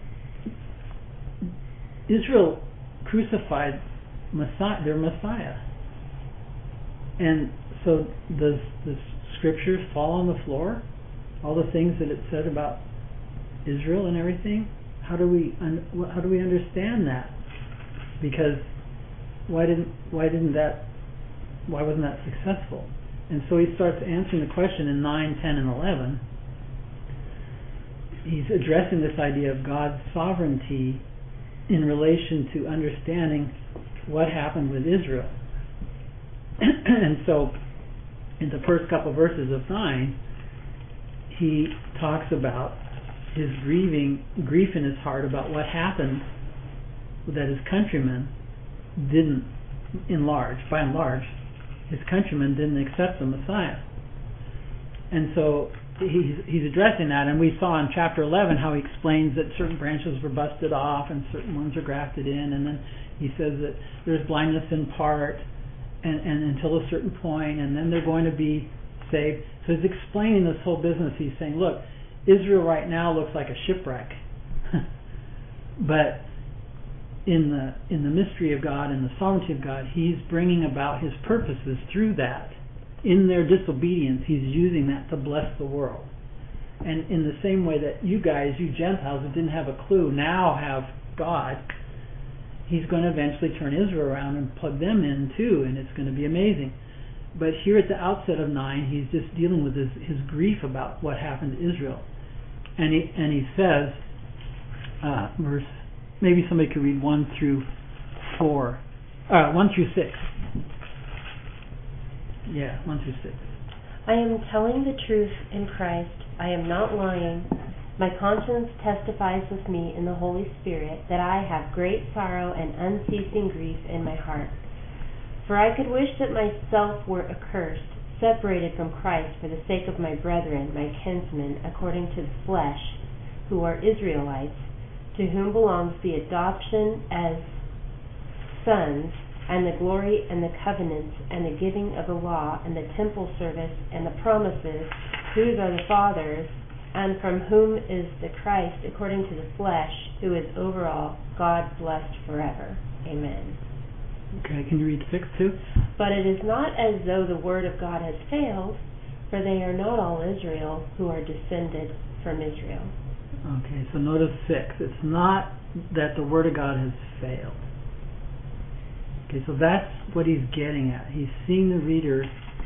Israel crucified their Messiah. And so does the scriptures fall on the floor? All the things that it said about Israel and everything? How do we understand that? Because why wasn't that successful? And so he starts answering the question in 9, 10, and 11. he's addressing this idea of God's sovereignty in relation to understanding what happened with Israel. And so, in the first couple verses of 9, he talks about his grief in his heart about what happened, that his countrymen didn't, by and large, his countrymen didn't accept the Messiah. And so he's addressing that, and we saw in chapter 11 how he explains that certain branches were busted off and certain ones are grafted in, and then he says that there's blindness in part and until a certain point, and then they're going to be saved. So he's explaining this whole business. He's saying, look, Israel right now looks like a shipwreck, but in the mystery of God and the sovereignty of God, he's bringing about his purposes through that. In their disobedience, he's using that to bless the world. And in the same way that you guys, you Gentiles who didn't have a clue, now have God, he's going to eventually turn Israel around and plug them in too, and it's going to be amazing. But here at the outset of 9, he's just dealing with his grief about what happened to Israel. And he says, verse, maybe somebody could read 1 through 6. Yeah, 1 through 6. I am telling the truth in Christ. I am not lying. My conscience testifies with me in the Holy Spirit that I have great sorrow and unceasing grief in my heart. For I could wish that myself were accursed, separated from Christ for the sake of my brethren, my kinsmen, according to the flesh, who are Israelites, to whom belongs the adoption as sons, and the glory and the covenants and the giving of the law and the temple service and the promises, whose are the fathers, and from whom is the Christ according to the flesh, who is over all, God blessed forever. Amen. Okay, can you read 6 too? But it is not as though the word of God has failed, for they are not all Israel who are descended from Israel. Okay, so notice 6. It's not that the word of God has failed. Okay, so that's what he's getting at. He's seeing the reader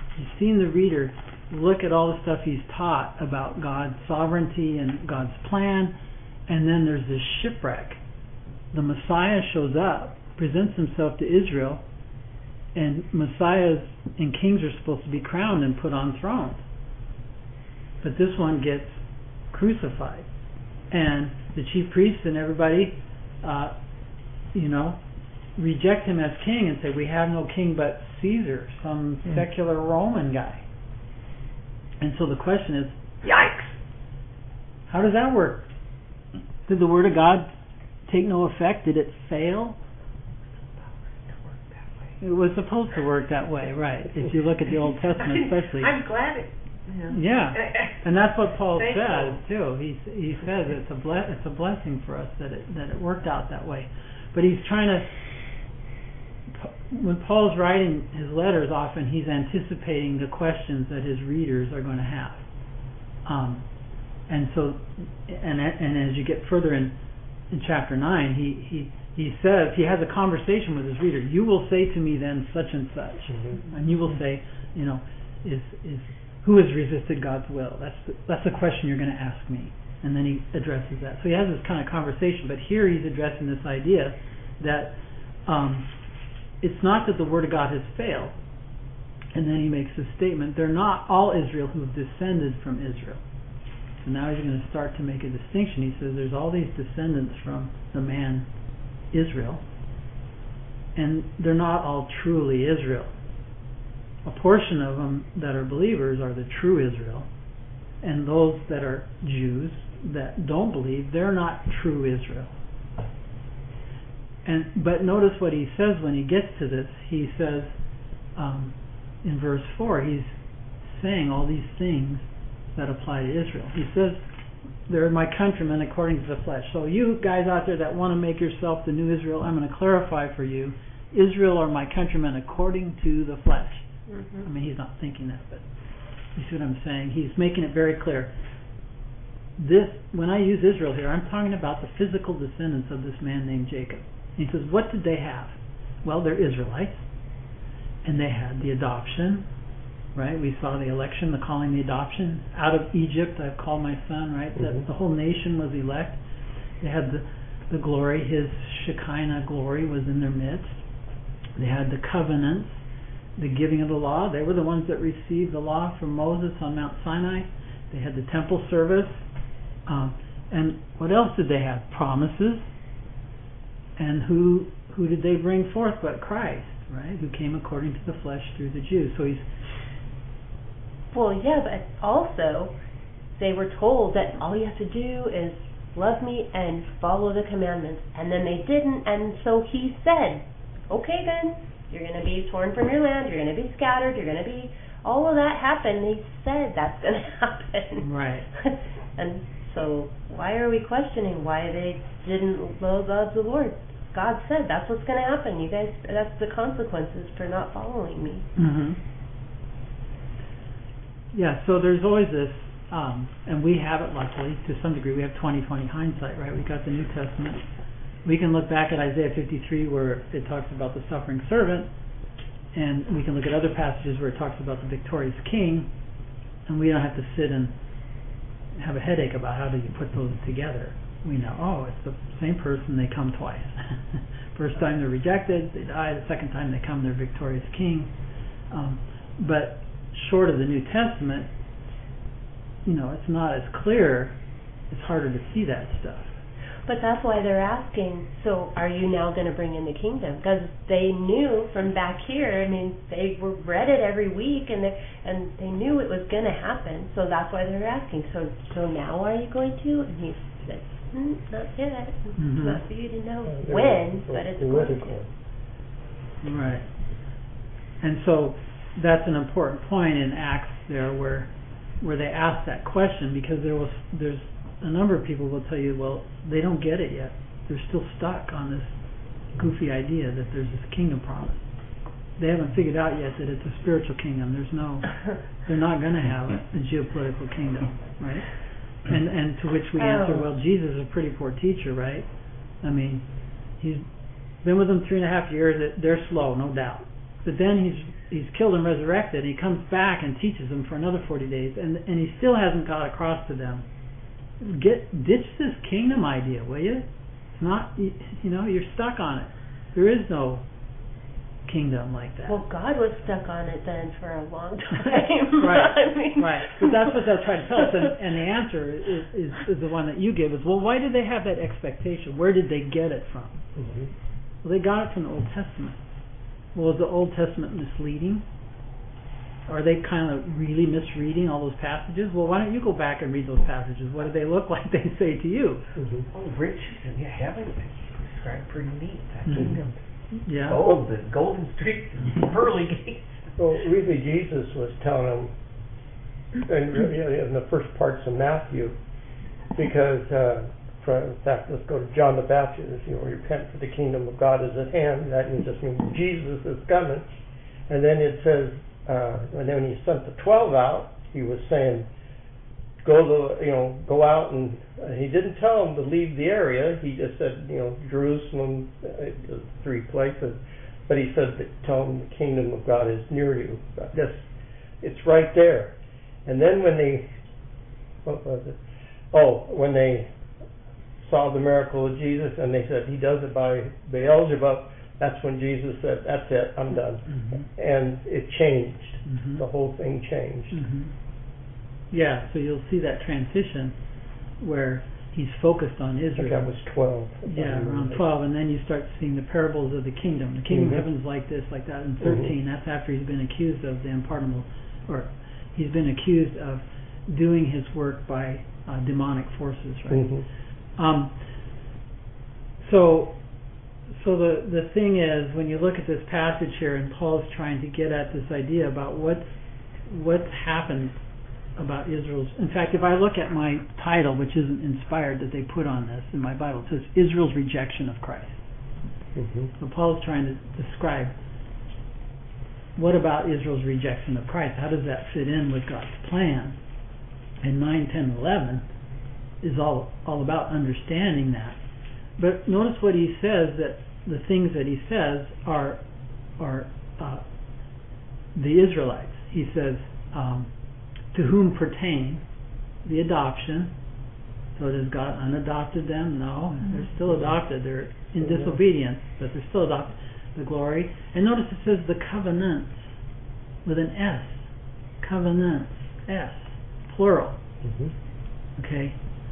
look at all the stuff he's taught about God's sovereignty and God's plan, and then there's this shipwreck. The Messiah shows up, presents himself to Israel, and Messiahs and kings are supposed to be crowned and put on thrones. But this one gets crucified. And the chief priests and everybody, reject him as king and say, we have no king but Caesar, some secular Roman guy. And so the question is, yikes! How does that work? Did the word of God take no effect? Did it fail? It was supposed to work that way, right? If you look at the Old Testament especially. I'm glad it... Yeah, and that's what Paul says too. He says it's a blessing for us that it worked out that way. But he's trying to... When Paul's writing his letters, often he's anticipating the questions that his readers are going to have. And as you get further in chapter 9, he says, he has a conversation with his reader. You will say to me then such and such, and you will say, who has resisted God's will? That's the question you're going to ask me. And then he addresses that. So he has this kind of conversation, but here he's addressing this idea that it's not that the word of God has failed. And then he makes this statement, they're not all Israel who have descended from Israel. So now he's going to start to make a distinction. He says there's all these descendants from the man Israel, and they're not all truly Israel. A portion of them that are believers are the true Israel, and those that are Jews that don't believe, they're not true Israel. But notice what he says when he gets to this. He says in verse 4, he's saying all these things that apply to Israel. He says, they're my countrymen according to the flesh. So you guys out there that want to make yourself the new Israel, I'm going to clarify for you, Israel are my countrymen according to the flesh. I mean, he's not thinking that, but you see what I'm saying? He's making it very clear. When I use Israel here, I'm talking about the physical descendants of this man named Jacob. And he says, what did they have? Well, they're Israelites, and they had the adoption, right? We saw the election, the calling, the adoption. Out of Egypt I've called my son, right? That the whole nation was elect. They had the glory, his Shekinah glory was in their midst. They had the covenants, the giving of the law. They were the ones that received the law from Moses on Mount Sinai. They had the temple service. And what else did they have? Promises. And who did they bring forth but Christ, right? Who came according to the flesh through the Jews. So he's... Well, yeah, but also they were told that all you have to do is love me and follow the commandments. And then they didn't, and so he said, okay then, you're going to be torn from your land, you're going to be scattered, you're going to be... All of that happened. He said that's going to happen. Right. And so why are we questioning why they didn't love the Lord? God said that's what's going to happen. You guys, that's the consequences for not following me. Mm-hmm. Yeah, so there's always this, and we have it luckily to some degree. We have 20/20 hindsight, right? We got the New Testament. We can look back at Isaiah 53 where it talks about the suffering servant, and we can look at other passages where it talks about the victorious king, and we don't have to sit and have a headache about how do you put those together. We know, oh, it's the same person, they come twice. First time they're rejected, they die. The second time they come, they're victorious king. But short of the New Testament, it's not as clear. It's harder to see that stuff. But that's why they're asking, so are you now going to bring in the kingdom? Because they knew from back here, they read it every week, and they knew it was going to happen. So that's why they're asking, so now are you going to? And he said, not yet. It's not for you to know when, but it's going to. Right. And so that's an important point in Acts there where they asked that question, because there's a number of people will tell you, well, they don't get it yet. They're still stuck on this goofy idea that there's this kingdom promise. They haven't figured out yet that it's a spiritual kingdom. They're not going to have a geopolitical kingdom, right? And to which we answer, well, Jesus is a pretty poor teacher, right? He's been with them 3.5 years. They're slow, no doubt. But then he's killed and resurrected, and he comes back and teaches them for another 40 days, and he still hasn't got across to them. Ditch this kingdom idea, will you? It's not, you're stuck on it. There is no kingdom like that. Well, God was stuck on it then for a long time. Right, right. But that's what they'll try to tell us, and the answer is the one that you give is, well, why did they have that expectation? Where did they get it from? Well, they got it from the Old Testament. Well, is the Old Testament misleading? Are they kind of really misreading all those passages? Well, why don't you go back and read those passages? What do they look like they say to you? Oh, riches in heaven described pretty neat. That kingdom. Yeah. Gold and golden streets and pearly gates. Well, really, Jesus was telling them in the first parts of Matthew, because, in fact, let's go to John the Baptist. Repent, for the kingdom of God is at hand. That just means Jesus is coming. And then it says, and then when he sent the 12 out, he was saying, go out, and he didn't tell them to leave the area. He just said, Jerusalem, the 3 places. But he said, tell them the kingdom of God is near you. It's right there. And then when they, when they saw the miracle of Jesus, and they said, he does it by Beelzebub, that's when Jesus said, that's it, I'm done. And it changed. The whole thing changed. Yeah, so you'll see that transition where he's focused on Israel. I think that was 12. Yeah, around 12, and then you start seeing the parables of the kingdom. The kingdom of heaven's like this, like that. And 13, that's after he's been accused of the unpardonable, or he's been accused of doing his work by demonic forces, right? So the thing is, when you look at this passage here, and Paul's trying to get at this idea about what's happened about Israel's... In fact, if I look at my title, which isn't inspired, that they put on this in my Bible, it says Israel's rejection of Christ. So Paul's trying to describe what about Israel's rejection of Christ? How does that fit in with God's plan? And 9, 10, 11 is all about understanding that. But notice what he says, that the things that he says are the Israelites. he says, to whom pertain the adoption. So does God unadopted them? No, they're still adopted. They're in disobedience, but they're still adopted. The glory. And notice it says the covenants with an S. Covenants, S, plural. Okay.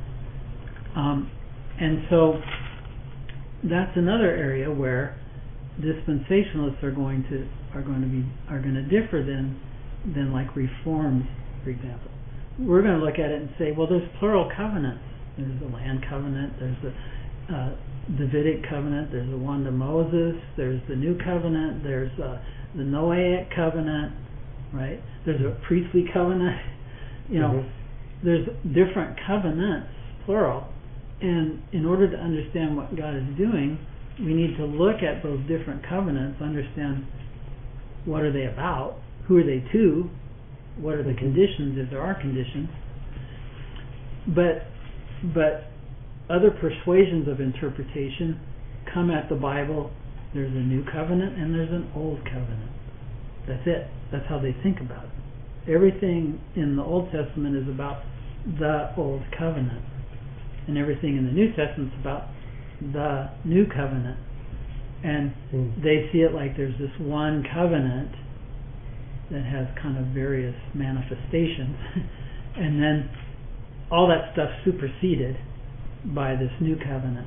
And so that's another area where dispensationalists are going to differ than like Reformed, for example. We're going to look at it and say, well, there's plural covenants. There's the land covenant. There's the Davidic covenant. There's the one to Moses. There's the new covenant. There's the Noahic covenant. Right? There's a priestly covenant. There's different covenants, plural. And in order to understand what God is doing, we need to look at those different covenants, understand what are they about, who are they to, what are the conditions, if there are conditions. But other persuasions of interpretation come at the Bible. There's a new covenant and there's an old covenant. That's it. That's how they think about it. Everything in the Old Testament is about the Old Covenant, and everything in the New Testament is about the New Covenant. And they see it like there's this one covenant that has kind of various manifestations, and then all that stuff superseded by this new covenant.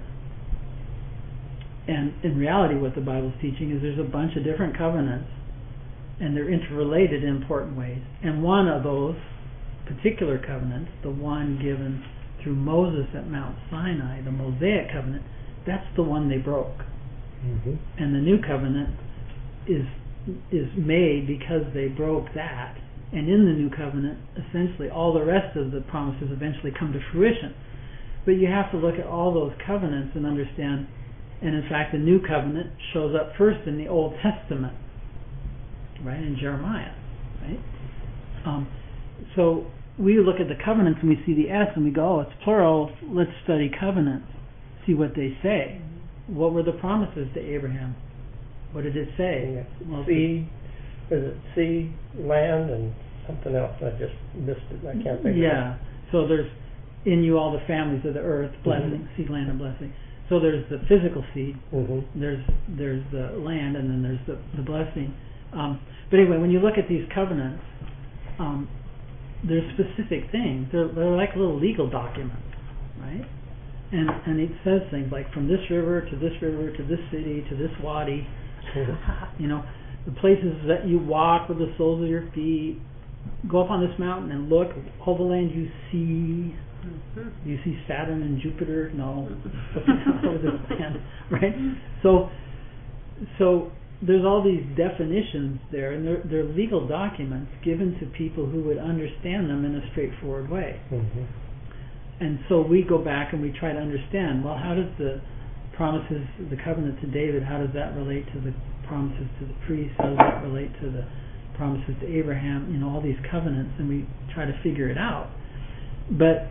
And in reality, what the Bible's teaching is there's a bunch of different covenants, and they're interrelated in important ways. And one of those particular covenants, the one given through Moses at Mount Sinai, the Mosaic covenant, that's the one they broke. And the new covenant is made because they broke that. And in the new covenant, essentially all the rest of the promises eventually come to fruition. But you have to look at all those covenants and understand, and in fact the new covenant shows up first in the Old Testament, right, in Jeremiah, right? So we look at the covenants and we see the S and we go, oh, it's plural, let's study covenants, see what they say. What were the promises to Abraham? What did it say? Well, sea, land, and something else. I just missed it. I can't think of it. Yeah. So there's in you all the families of the earth, blessing, seed, land, and blessing. So there's the physical seed, there's the land, and then there's the blessing. But anyway, when you look at these covenants, there's specific things. They're like little legal documents, right? And it says things like from this river to this river to this city to this wadi, the places that you walk with the soles of your feet. Go up on this mountain and look. All the land you see. Do you see Saturn and Jupiter? No. Over this land, right? So there's all these definitions there, and they're legal documents given to people who would understand them in a straightforward way. And so we go back and we try to understand, well, how does the promises, the covenant to David, how does that relate to the promises to the priests? How does that relate to the promises to Abraham? All these covenants, and we try to figure it out. But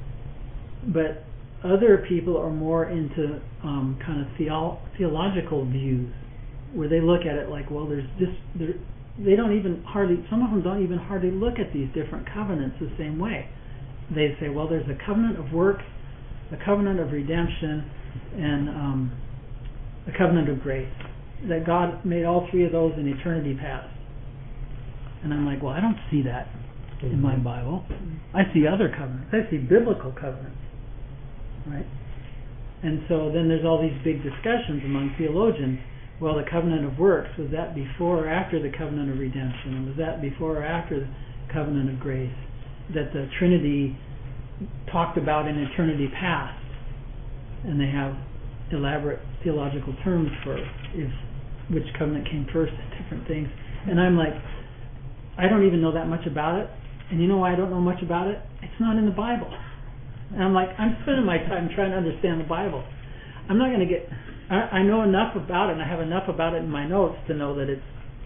other people are more into kind of theological views, where they look at it like, well, they don't even hardly, some of them don't even hardly look at these different covenants the same way. They say, well, there's a covenant of works, a covenant of redemption, and a covenant of grace. That God made all three of those in eternity past. And I'm like, well, I don't see that in my Bible. I see other covenants. I see biblical covenants, right? And so then there's all these big discussions among theologians. Well, the covenant of works, was that before or after the covenant of redemption? And was that before or after the covenant of grace? That the Trinity talked about in eternity past. And they have elaborate theological terms for which covenant came first and different things. And I'm like, I don't even know that much about it. And you know why I don't know much about it? It's not in the Bible. And I'm like, I'm spending my time trying to understand the Bible. I'm not going to get... I know enough about it, and I have enough about it in my notes to know that it's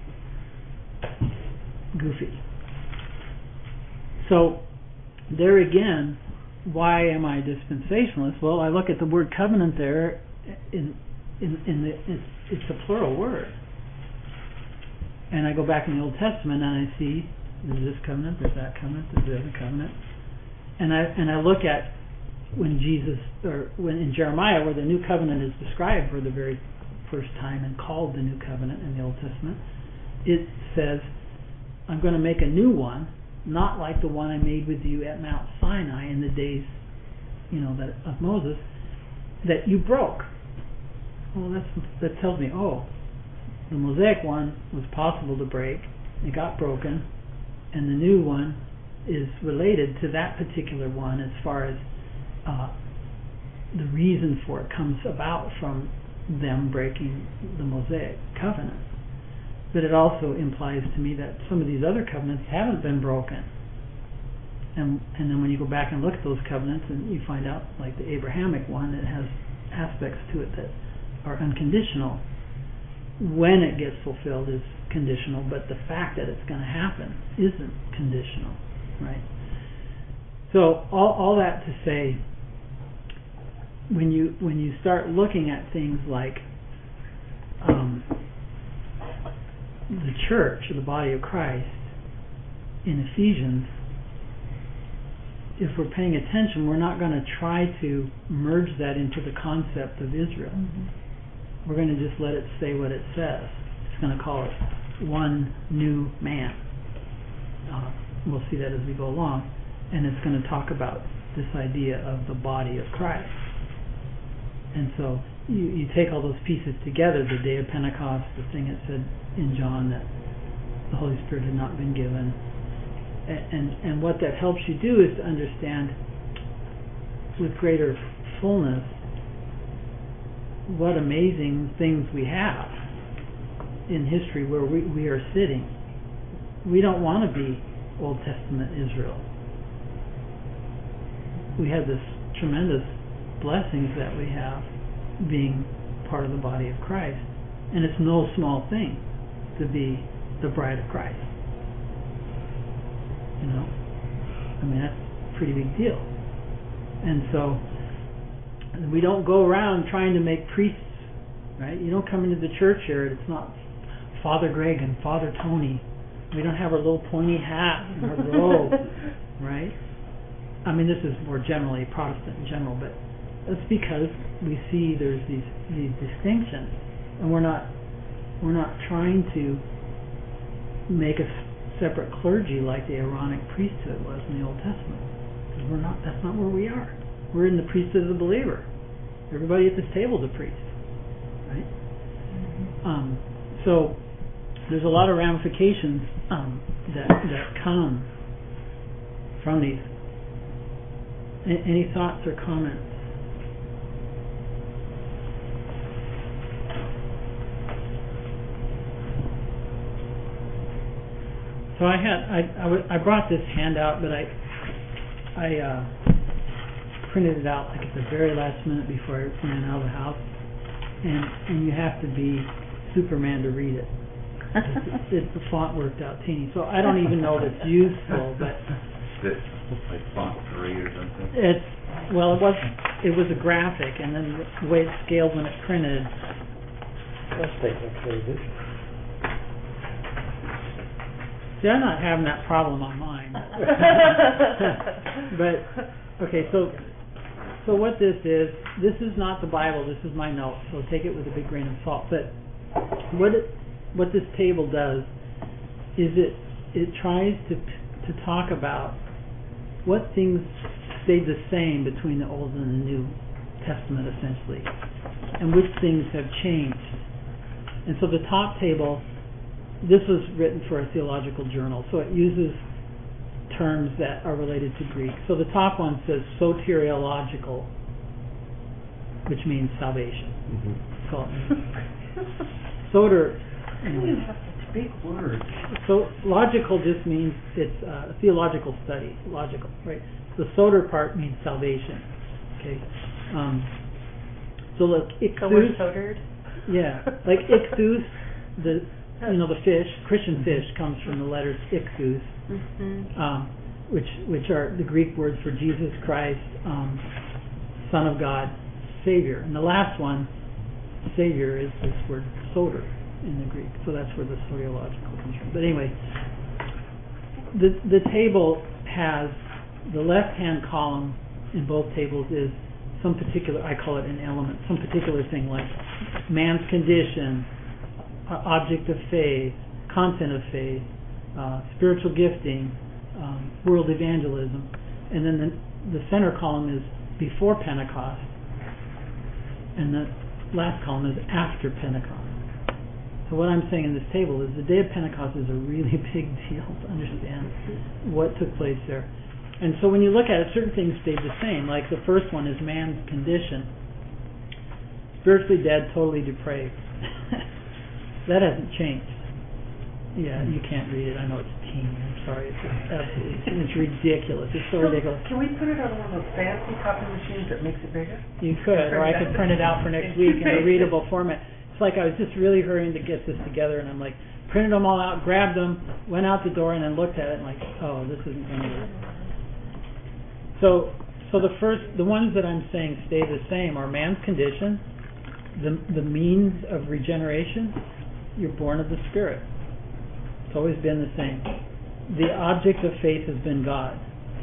goofy. So, there again, why am I dispensationalist? Well, I look at the word covenant there, it's a plural word. And I go back in the Old Testament and I see There's this covenant, there's that covenant, there's the other covenant. And I look at when in Jeremiah, where the new covenant is described for the very first time and called the new covenant in the Old Testament, it says, I'm going to make a new one, not like the one I made with you at Mount Sinai in the days, of Moses, that you broke. Well, that tells me, the Mosaic one was possible to break, it got broken, and the new one is related to that particular one as far as the reason for it comes about from them breaking the Mosaic covenant. But it also implies to me that some of these other covenants haven't been broken. And then when you go back and look at those covenants, and you find out, like the Abrahamic one, it has aspects to it that are unconditional. When it gets fulfilled is conditional, but the fact that it's going to happen isn't conditional, right? So all that to say, when you start looking at things like the church, or the body of Christ, in Ephesians, if we're paying attention, we're not going to try to merge that into the concept of Israel. Mm-hmm. We're going to just let it say what it says. It's going to call it one new man. We'll see that as we go along. And it's going to talk about this idea of the body of Christ. And so you take all those pieces together, the day of Pentecost, the thing it said in John that the Holy Spirit had not been given. And what that helps you do is to understand with greater fullness what amazing things we have in history where we are sitting. We don't want to be Old Testament Israel. We have this tremendous blessings that we have being part of the body of Christ. And it's no small thing to be the bride of Christ. That's a pretty big deal. And so we don't go around trying to make priests, right? You don't come into the church here, it's not Father Greg and Father Tony. We don't have our little pointy hat and our robe, right? This is more generally Protestant in general, but that's because we see there's these distinctions, and we're not trying to make a separate clergy like the Aaronic priesthood was in the Old Testament, because that's not where we are. We're in the priesthood of the believer. Everybody at this table is a priest, right? So there's a lot of ramifications that come from these. Any thoughts or comments? So I brought this handout, but I printed it out like at the very last minute before I ran out of the house, and you have to be Superman to read it. The font worked out teeny, so I don't even know if it's useful, but it's like font 3 or something. It was a graphic, and then the way it scaled when it printed. Let's take a picture. See, I'm not having that problem on mine. But okay, so what this is not the Bible. This is my notes. So take it with a big grain of salt. But what this table does is it tries to talk about what things stayed the same between the Old and the New Testament, essentially, and which things have changed. And so the top table. This was written for a theological journal, so it uses terms that are related to Greek. So the top one says soteriological, which means salvation. Mm-hmm. That's all it means. Soter. Anyway. You have such big words. So logical just means it's a theological study. Logical, right? The soter part means salvation. Okay. So look, ichthus. So we're sotered. Yeah, like ichthus, the fish, Christian fish, comes from the letters ichthus, which are the Greek words for Jesus Christ, Son of God, Savior. And the last one, Savior, is this word soter in the Greek. So that's where the soteriological comes from. But anyway, the table has the left-hand column in both tables is some particular, I call it an element, some particular thing like man's condition, object of faith, content of faith, spiritual gifting, world evangelism, and then the center column is before Pentecost, and the last column is after Pentecost. So what I'm saying in this table is the day of Pentecost is a really big deal to understand what took place there. And so when you look at it, certain things stayed the same. Like the first one is man's condition. Spiritually dead, totally depraved. That hasn't changed. Yeah, you can't read it. I know it's teeny. I'm sorry. It's just absolutely, it's ridiculous. It's so ridiculous. Can we put it on one of those fancy copy machines that makes it bigger? You could, or I could print it out for next week in a readable format. It's like I was just really hurrying to get this together, and I'm like, printed them all out, grabbed them, went out the door, and then looked at it and like, oh, this isn't going to work. So the ones that I'm saying stay the same are man's condition, the means of regeneration. You're born of the Spirit. It's always been the same. The object of faith has been God.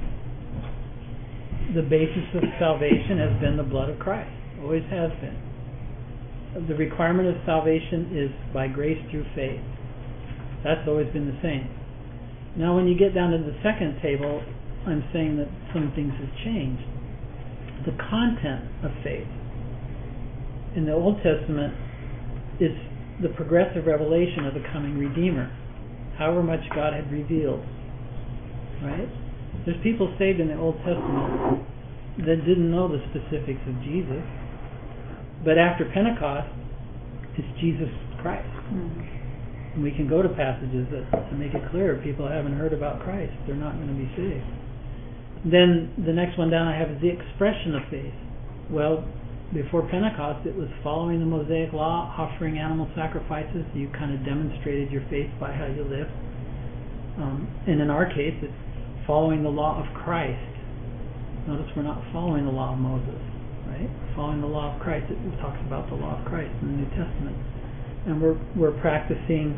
The basis of salvation has been the blood of Christ. Always has been. The requirement of salvation is by grace through faith. That's always been the same. Now when you get down to the second table, I'm saying that some things have changed. The content of faith in the Old Testament is the progressive revelation of the coming Redeemer, however much God had revealed. Right? There's people saved in the Old Testament that didn't know the specifics of Jesus, but after Pentecost, it's Jesus Christ. And we can go to passages that to make it clear people haven't heard about Christ, they're not going to be saved. Then the next one down I have is the expression of faith. Well, before Pentecost, it was following the Mosaic law, offering animal sacrifices. You kind of demonstrated your faith by how you lived. And in our case, it's following the law of Christ. Notice we're not following the law of Moses, right? Following the law of Christ. It talks about the law of Christ in the New Testament. And we're practicing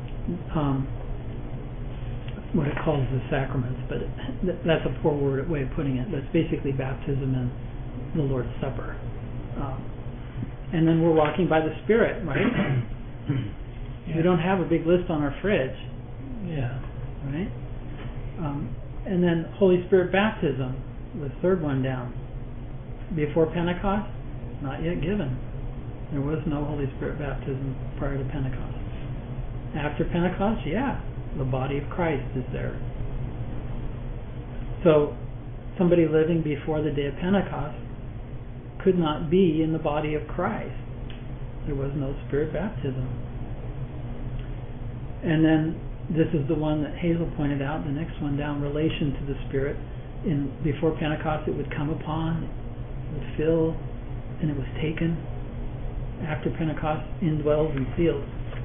what it calls the sacraments, but that's a poor way of putting it. But it's basically baptism and the Lord's Supper. And then we're walking by the Spirit, right? Yeah. We don't have a big list on our fridge. Yeah. Right? And then Holy Spirit baptism, the third one down. Before Pentecost, not yet given. There was no Holy Spirit baptism prior to Pentecost. After Pentecost, yeah, the body of Christ is there. So somebody living before the day of Pentecost could not be in the body of Christ. There was no Spirit baptism. And then this is the one that Hazel pointed out, the next one down, relation to the Spirit. Before Pentecost it would come upon, it would fill, and it was taken. After Pentecost, indwells and seals.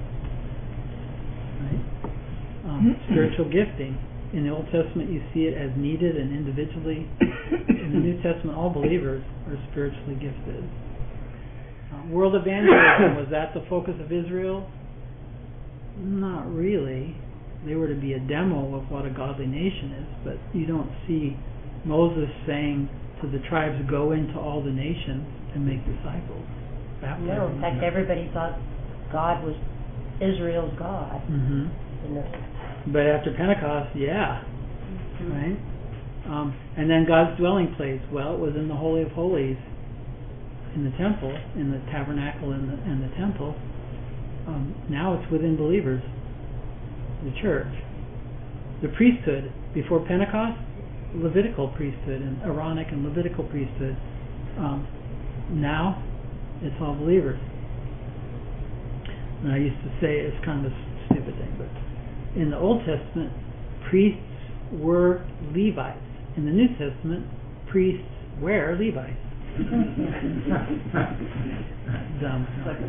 Right? Spiritual gifting. In the Old Testament you see it as needed and individually. In the New Testament all believers are spiritually gifted. World evangelism, was that the focus of Israel? Not really. They were to be a demo of what a godly nation is, but you don't see Moses saying to the tribes, go into all the nations and make disciples. No, in fact, everybody thought God was Israel's God. But after Pentecost, yeah, right? And then God's dwelling place. Well, it was in the Holy of Holies, in the temple, in the tabernacle and the temple. Now it's within believers, the church. The priesthood before Pentecost, Levitical priesthood and Aaronic and Levitical priesthood. Now it's all believers. And I used to say it's kind of a stupid thing, but in the Old Testament, priests were Levites. In the New Testament, priests were Levites. Dumb.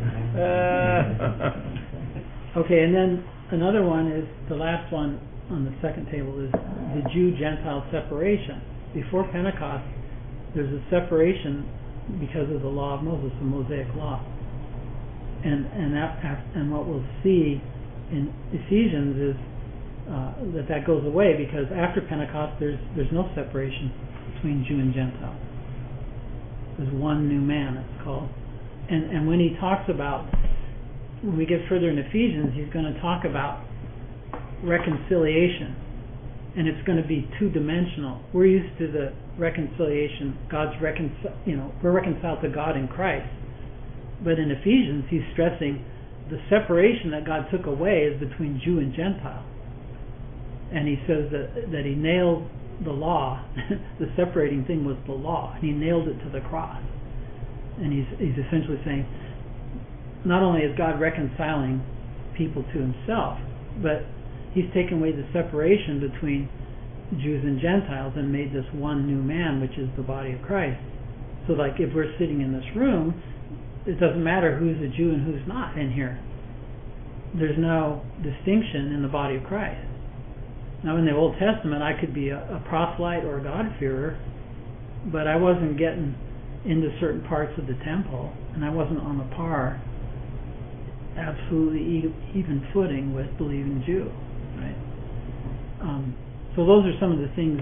Okay, and then another one is, the last one on the second table is the Jew-Gentile separation. Before Pentecost, there's a separation because of the law of Moses, the Mosaic law. And what we'll see in Ephesians is that goes away, because after Pentecost there's no separation between Jew and Gentile. There's one new man, it's called. And when he talks about, when we get further in Ephesians, he's going to talk about reconciliation, and it's going to be two-dimensional. We're used to the reconciliation, we're reconciled to God in Christ. But in Ephesians, he's stressing the separation that God took away is between Jew and Gentile. And he says that he nailed the law. The separating thing was the law, and he nailed it to the cross. And he's essentially saying, not only is God reconciling people to himself, but he's taken away the separation between Jews and Gentiles and made this one new man, which is the body of Christ. So like if we're sitting in this room, it doesn't matter who's a Jew and who's not in here. There's no distinction in the body of Christ. Now in the Old Testament, I could be a proselyte or a God-fearer, but I wasn't getting into certain parts of the temple, and I wasn't on a par, absolutely even footing with believing Jew, right? So those are some of the things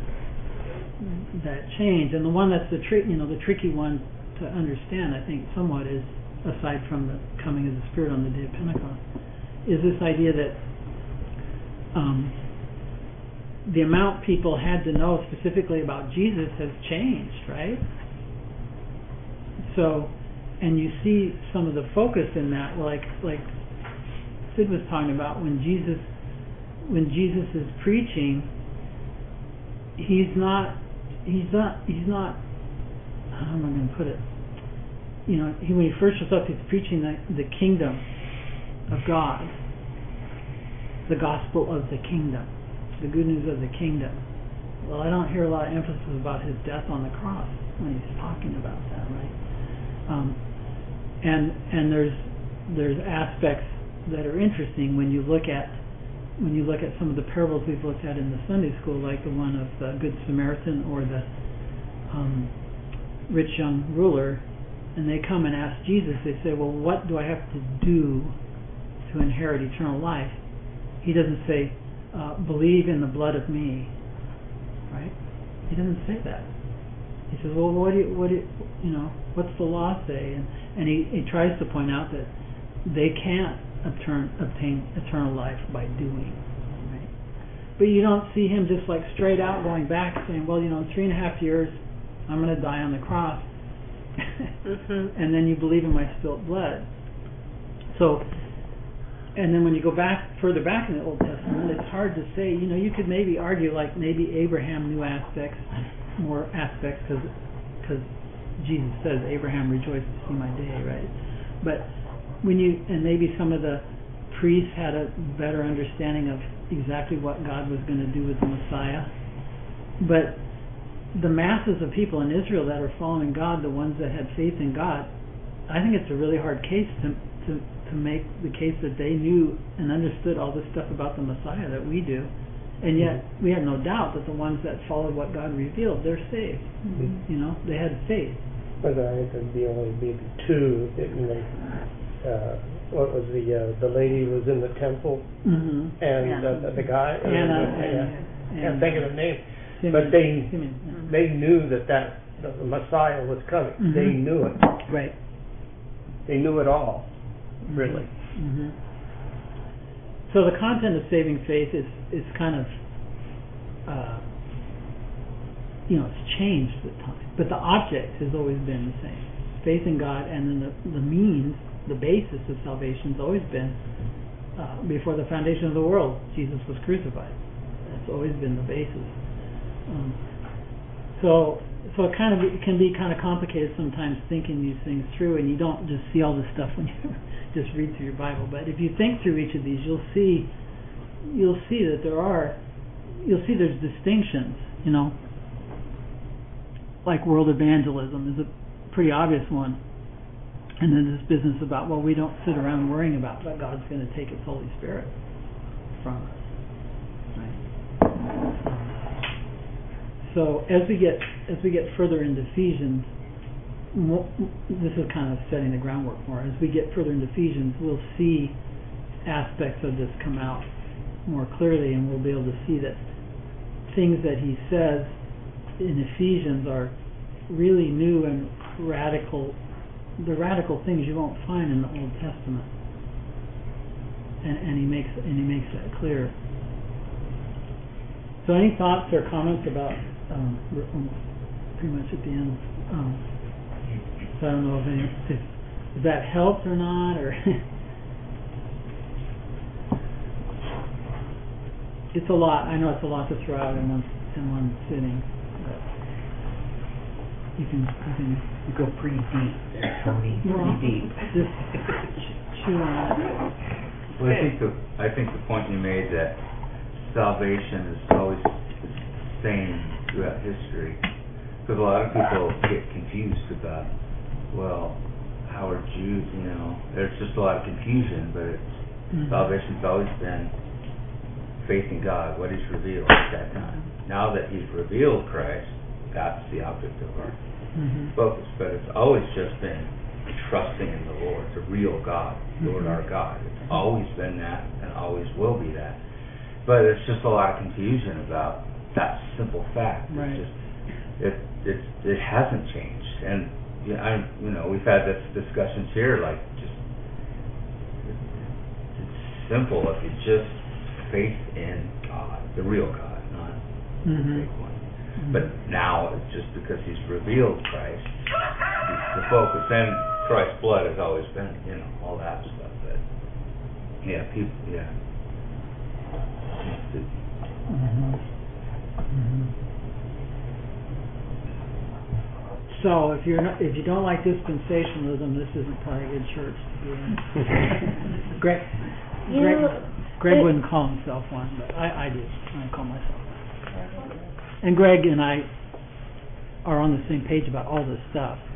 that change, and the one that's the tricky one to understand, I think, somewhat is, aside from the coming of the Spirit on the day of Pentecost, is this idea that the amount people had to know specifically about Jesus has changed, right? So, and you see some of the focus in that, like Sid was talking about, when Jesus is preaching, he's not how am I going to put it? When he first shows up, he's preaching the kingdom of God, the gospel of the kingdom, the good news of the kingdom. Well, I don't hear a lot of emphasis about his death on the cross when he's talking about that, right? And there's aspects that are interesting when you look at some of the parables we've looked at in the Sunday school, like the one of the Good Samaritan or the rich young ruler, and they come and ask Jesus, they say, well, what do I have to do to inherit eternal life? He doesn't say, believe in the blood of me, right? He doesn't say that. He says, well, what's the law say? And he tries to point out that they can't obtain eternal life by doing, right? But you don't see him just like straight out going back saying, well, 3.5 years, I'm going to die on the cross, and then you believe in my spilt blood. So, and then when you go further back in the Old Testament, it's hard to say. You could maybe argue like maybe Abraham knew more aspects, because Jesus says Abraham rejoiced to see my day, right? But and maybe some of the priests had a better understanding of exactly what God was going to do with the Messiah. But the masses of people in Israel that are following God, the ones that had faith in God, I think it's a really hard case to make the case that they knew and understood all this stuff about the Messiah that we do. And yet we have no doubt that the ones that followed what God revealed, they're saved. Mm-hmm. They had faith. But I think there'd be only maybe two. What was the lady who was in the temple, and the guy, can't think of the name. Simeon. But they knew that the Messiah was coming. Mm-hmm. They knew it. Right. They knew it all, really. Mm-hmm. So the content of saving faith is kind of, it's changed with time, but the object has always been the same: faith in God, and then the means, the basis of salvation has always been before the foundation of the world. Jesus was crucified. That's always been the basis. So it can be kind of complicated sometimes thinking these things through, and you don't just see all this stuff when you just read through your Bible. But if you think through each of these, you'll see that there's distinctions. Like world evangelism is a pretty obvious one, and then this business about, well, we don't sit around worrying about what God's going to take His Holy Spirit from us, right? So as we get further into Ephesians, this is kind of setting the groundwork for. As we get further into Ephesians, we'll see aspects of this come out more clearly, and we'll be able to see that things that he says in Ephesians are really new and radical. The radical things you won't find in the Old Testament, and he makes that clear. So, any thoughts or comments about? We're almost pretty much at the end. So I don't know if that helped or not, or it's a lot. I know it's a lot to throw out in one sitting. But you can go pretty deep there, Tony. Pretty deep. Just chew on it. Well, I think the point you made that salvation is always the same throughout history, because a lot of people get confused about, well, how are Jews? There's just a lot of confusion, but salvation's always been faith in God, what He's revealed at that time. Now that He's revealed Christ, that's the object of our focus, but it's always just been trusting in the Lord, the real God, Lord our God. It's always been that, and always will be that. But it's just a lot of confusion about that simple fact. Right. It hasn't changed, and we've had this discussions here. Like, just it's simple. If you just faith in God, the real God, not the fake one. But now it's just because He's revealed Christ, He's the focus, and Christ's blood has always been, all that stuff. But people, So if you don't like dispensationalism, this isn't probably a good church to be in. Greg wouldn't call himself one, but I do. I call myself one. And Greg and I are on the same page about all this stuff.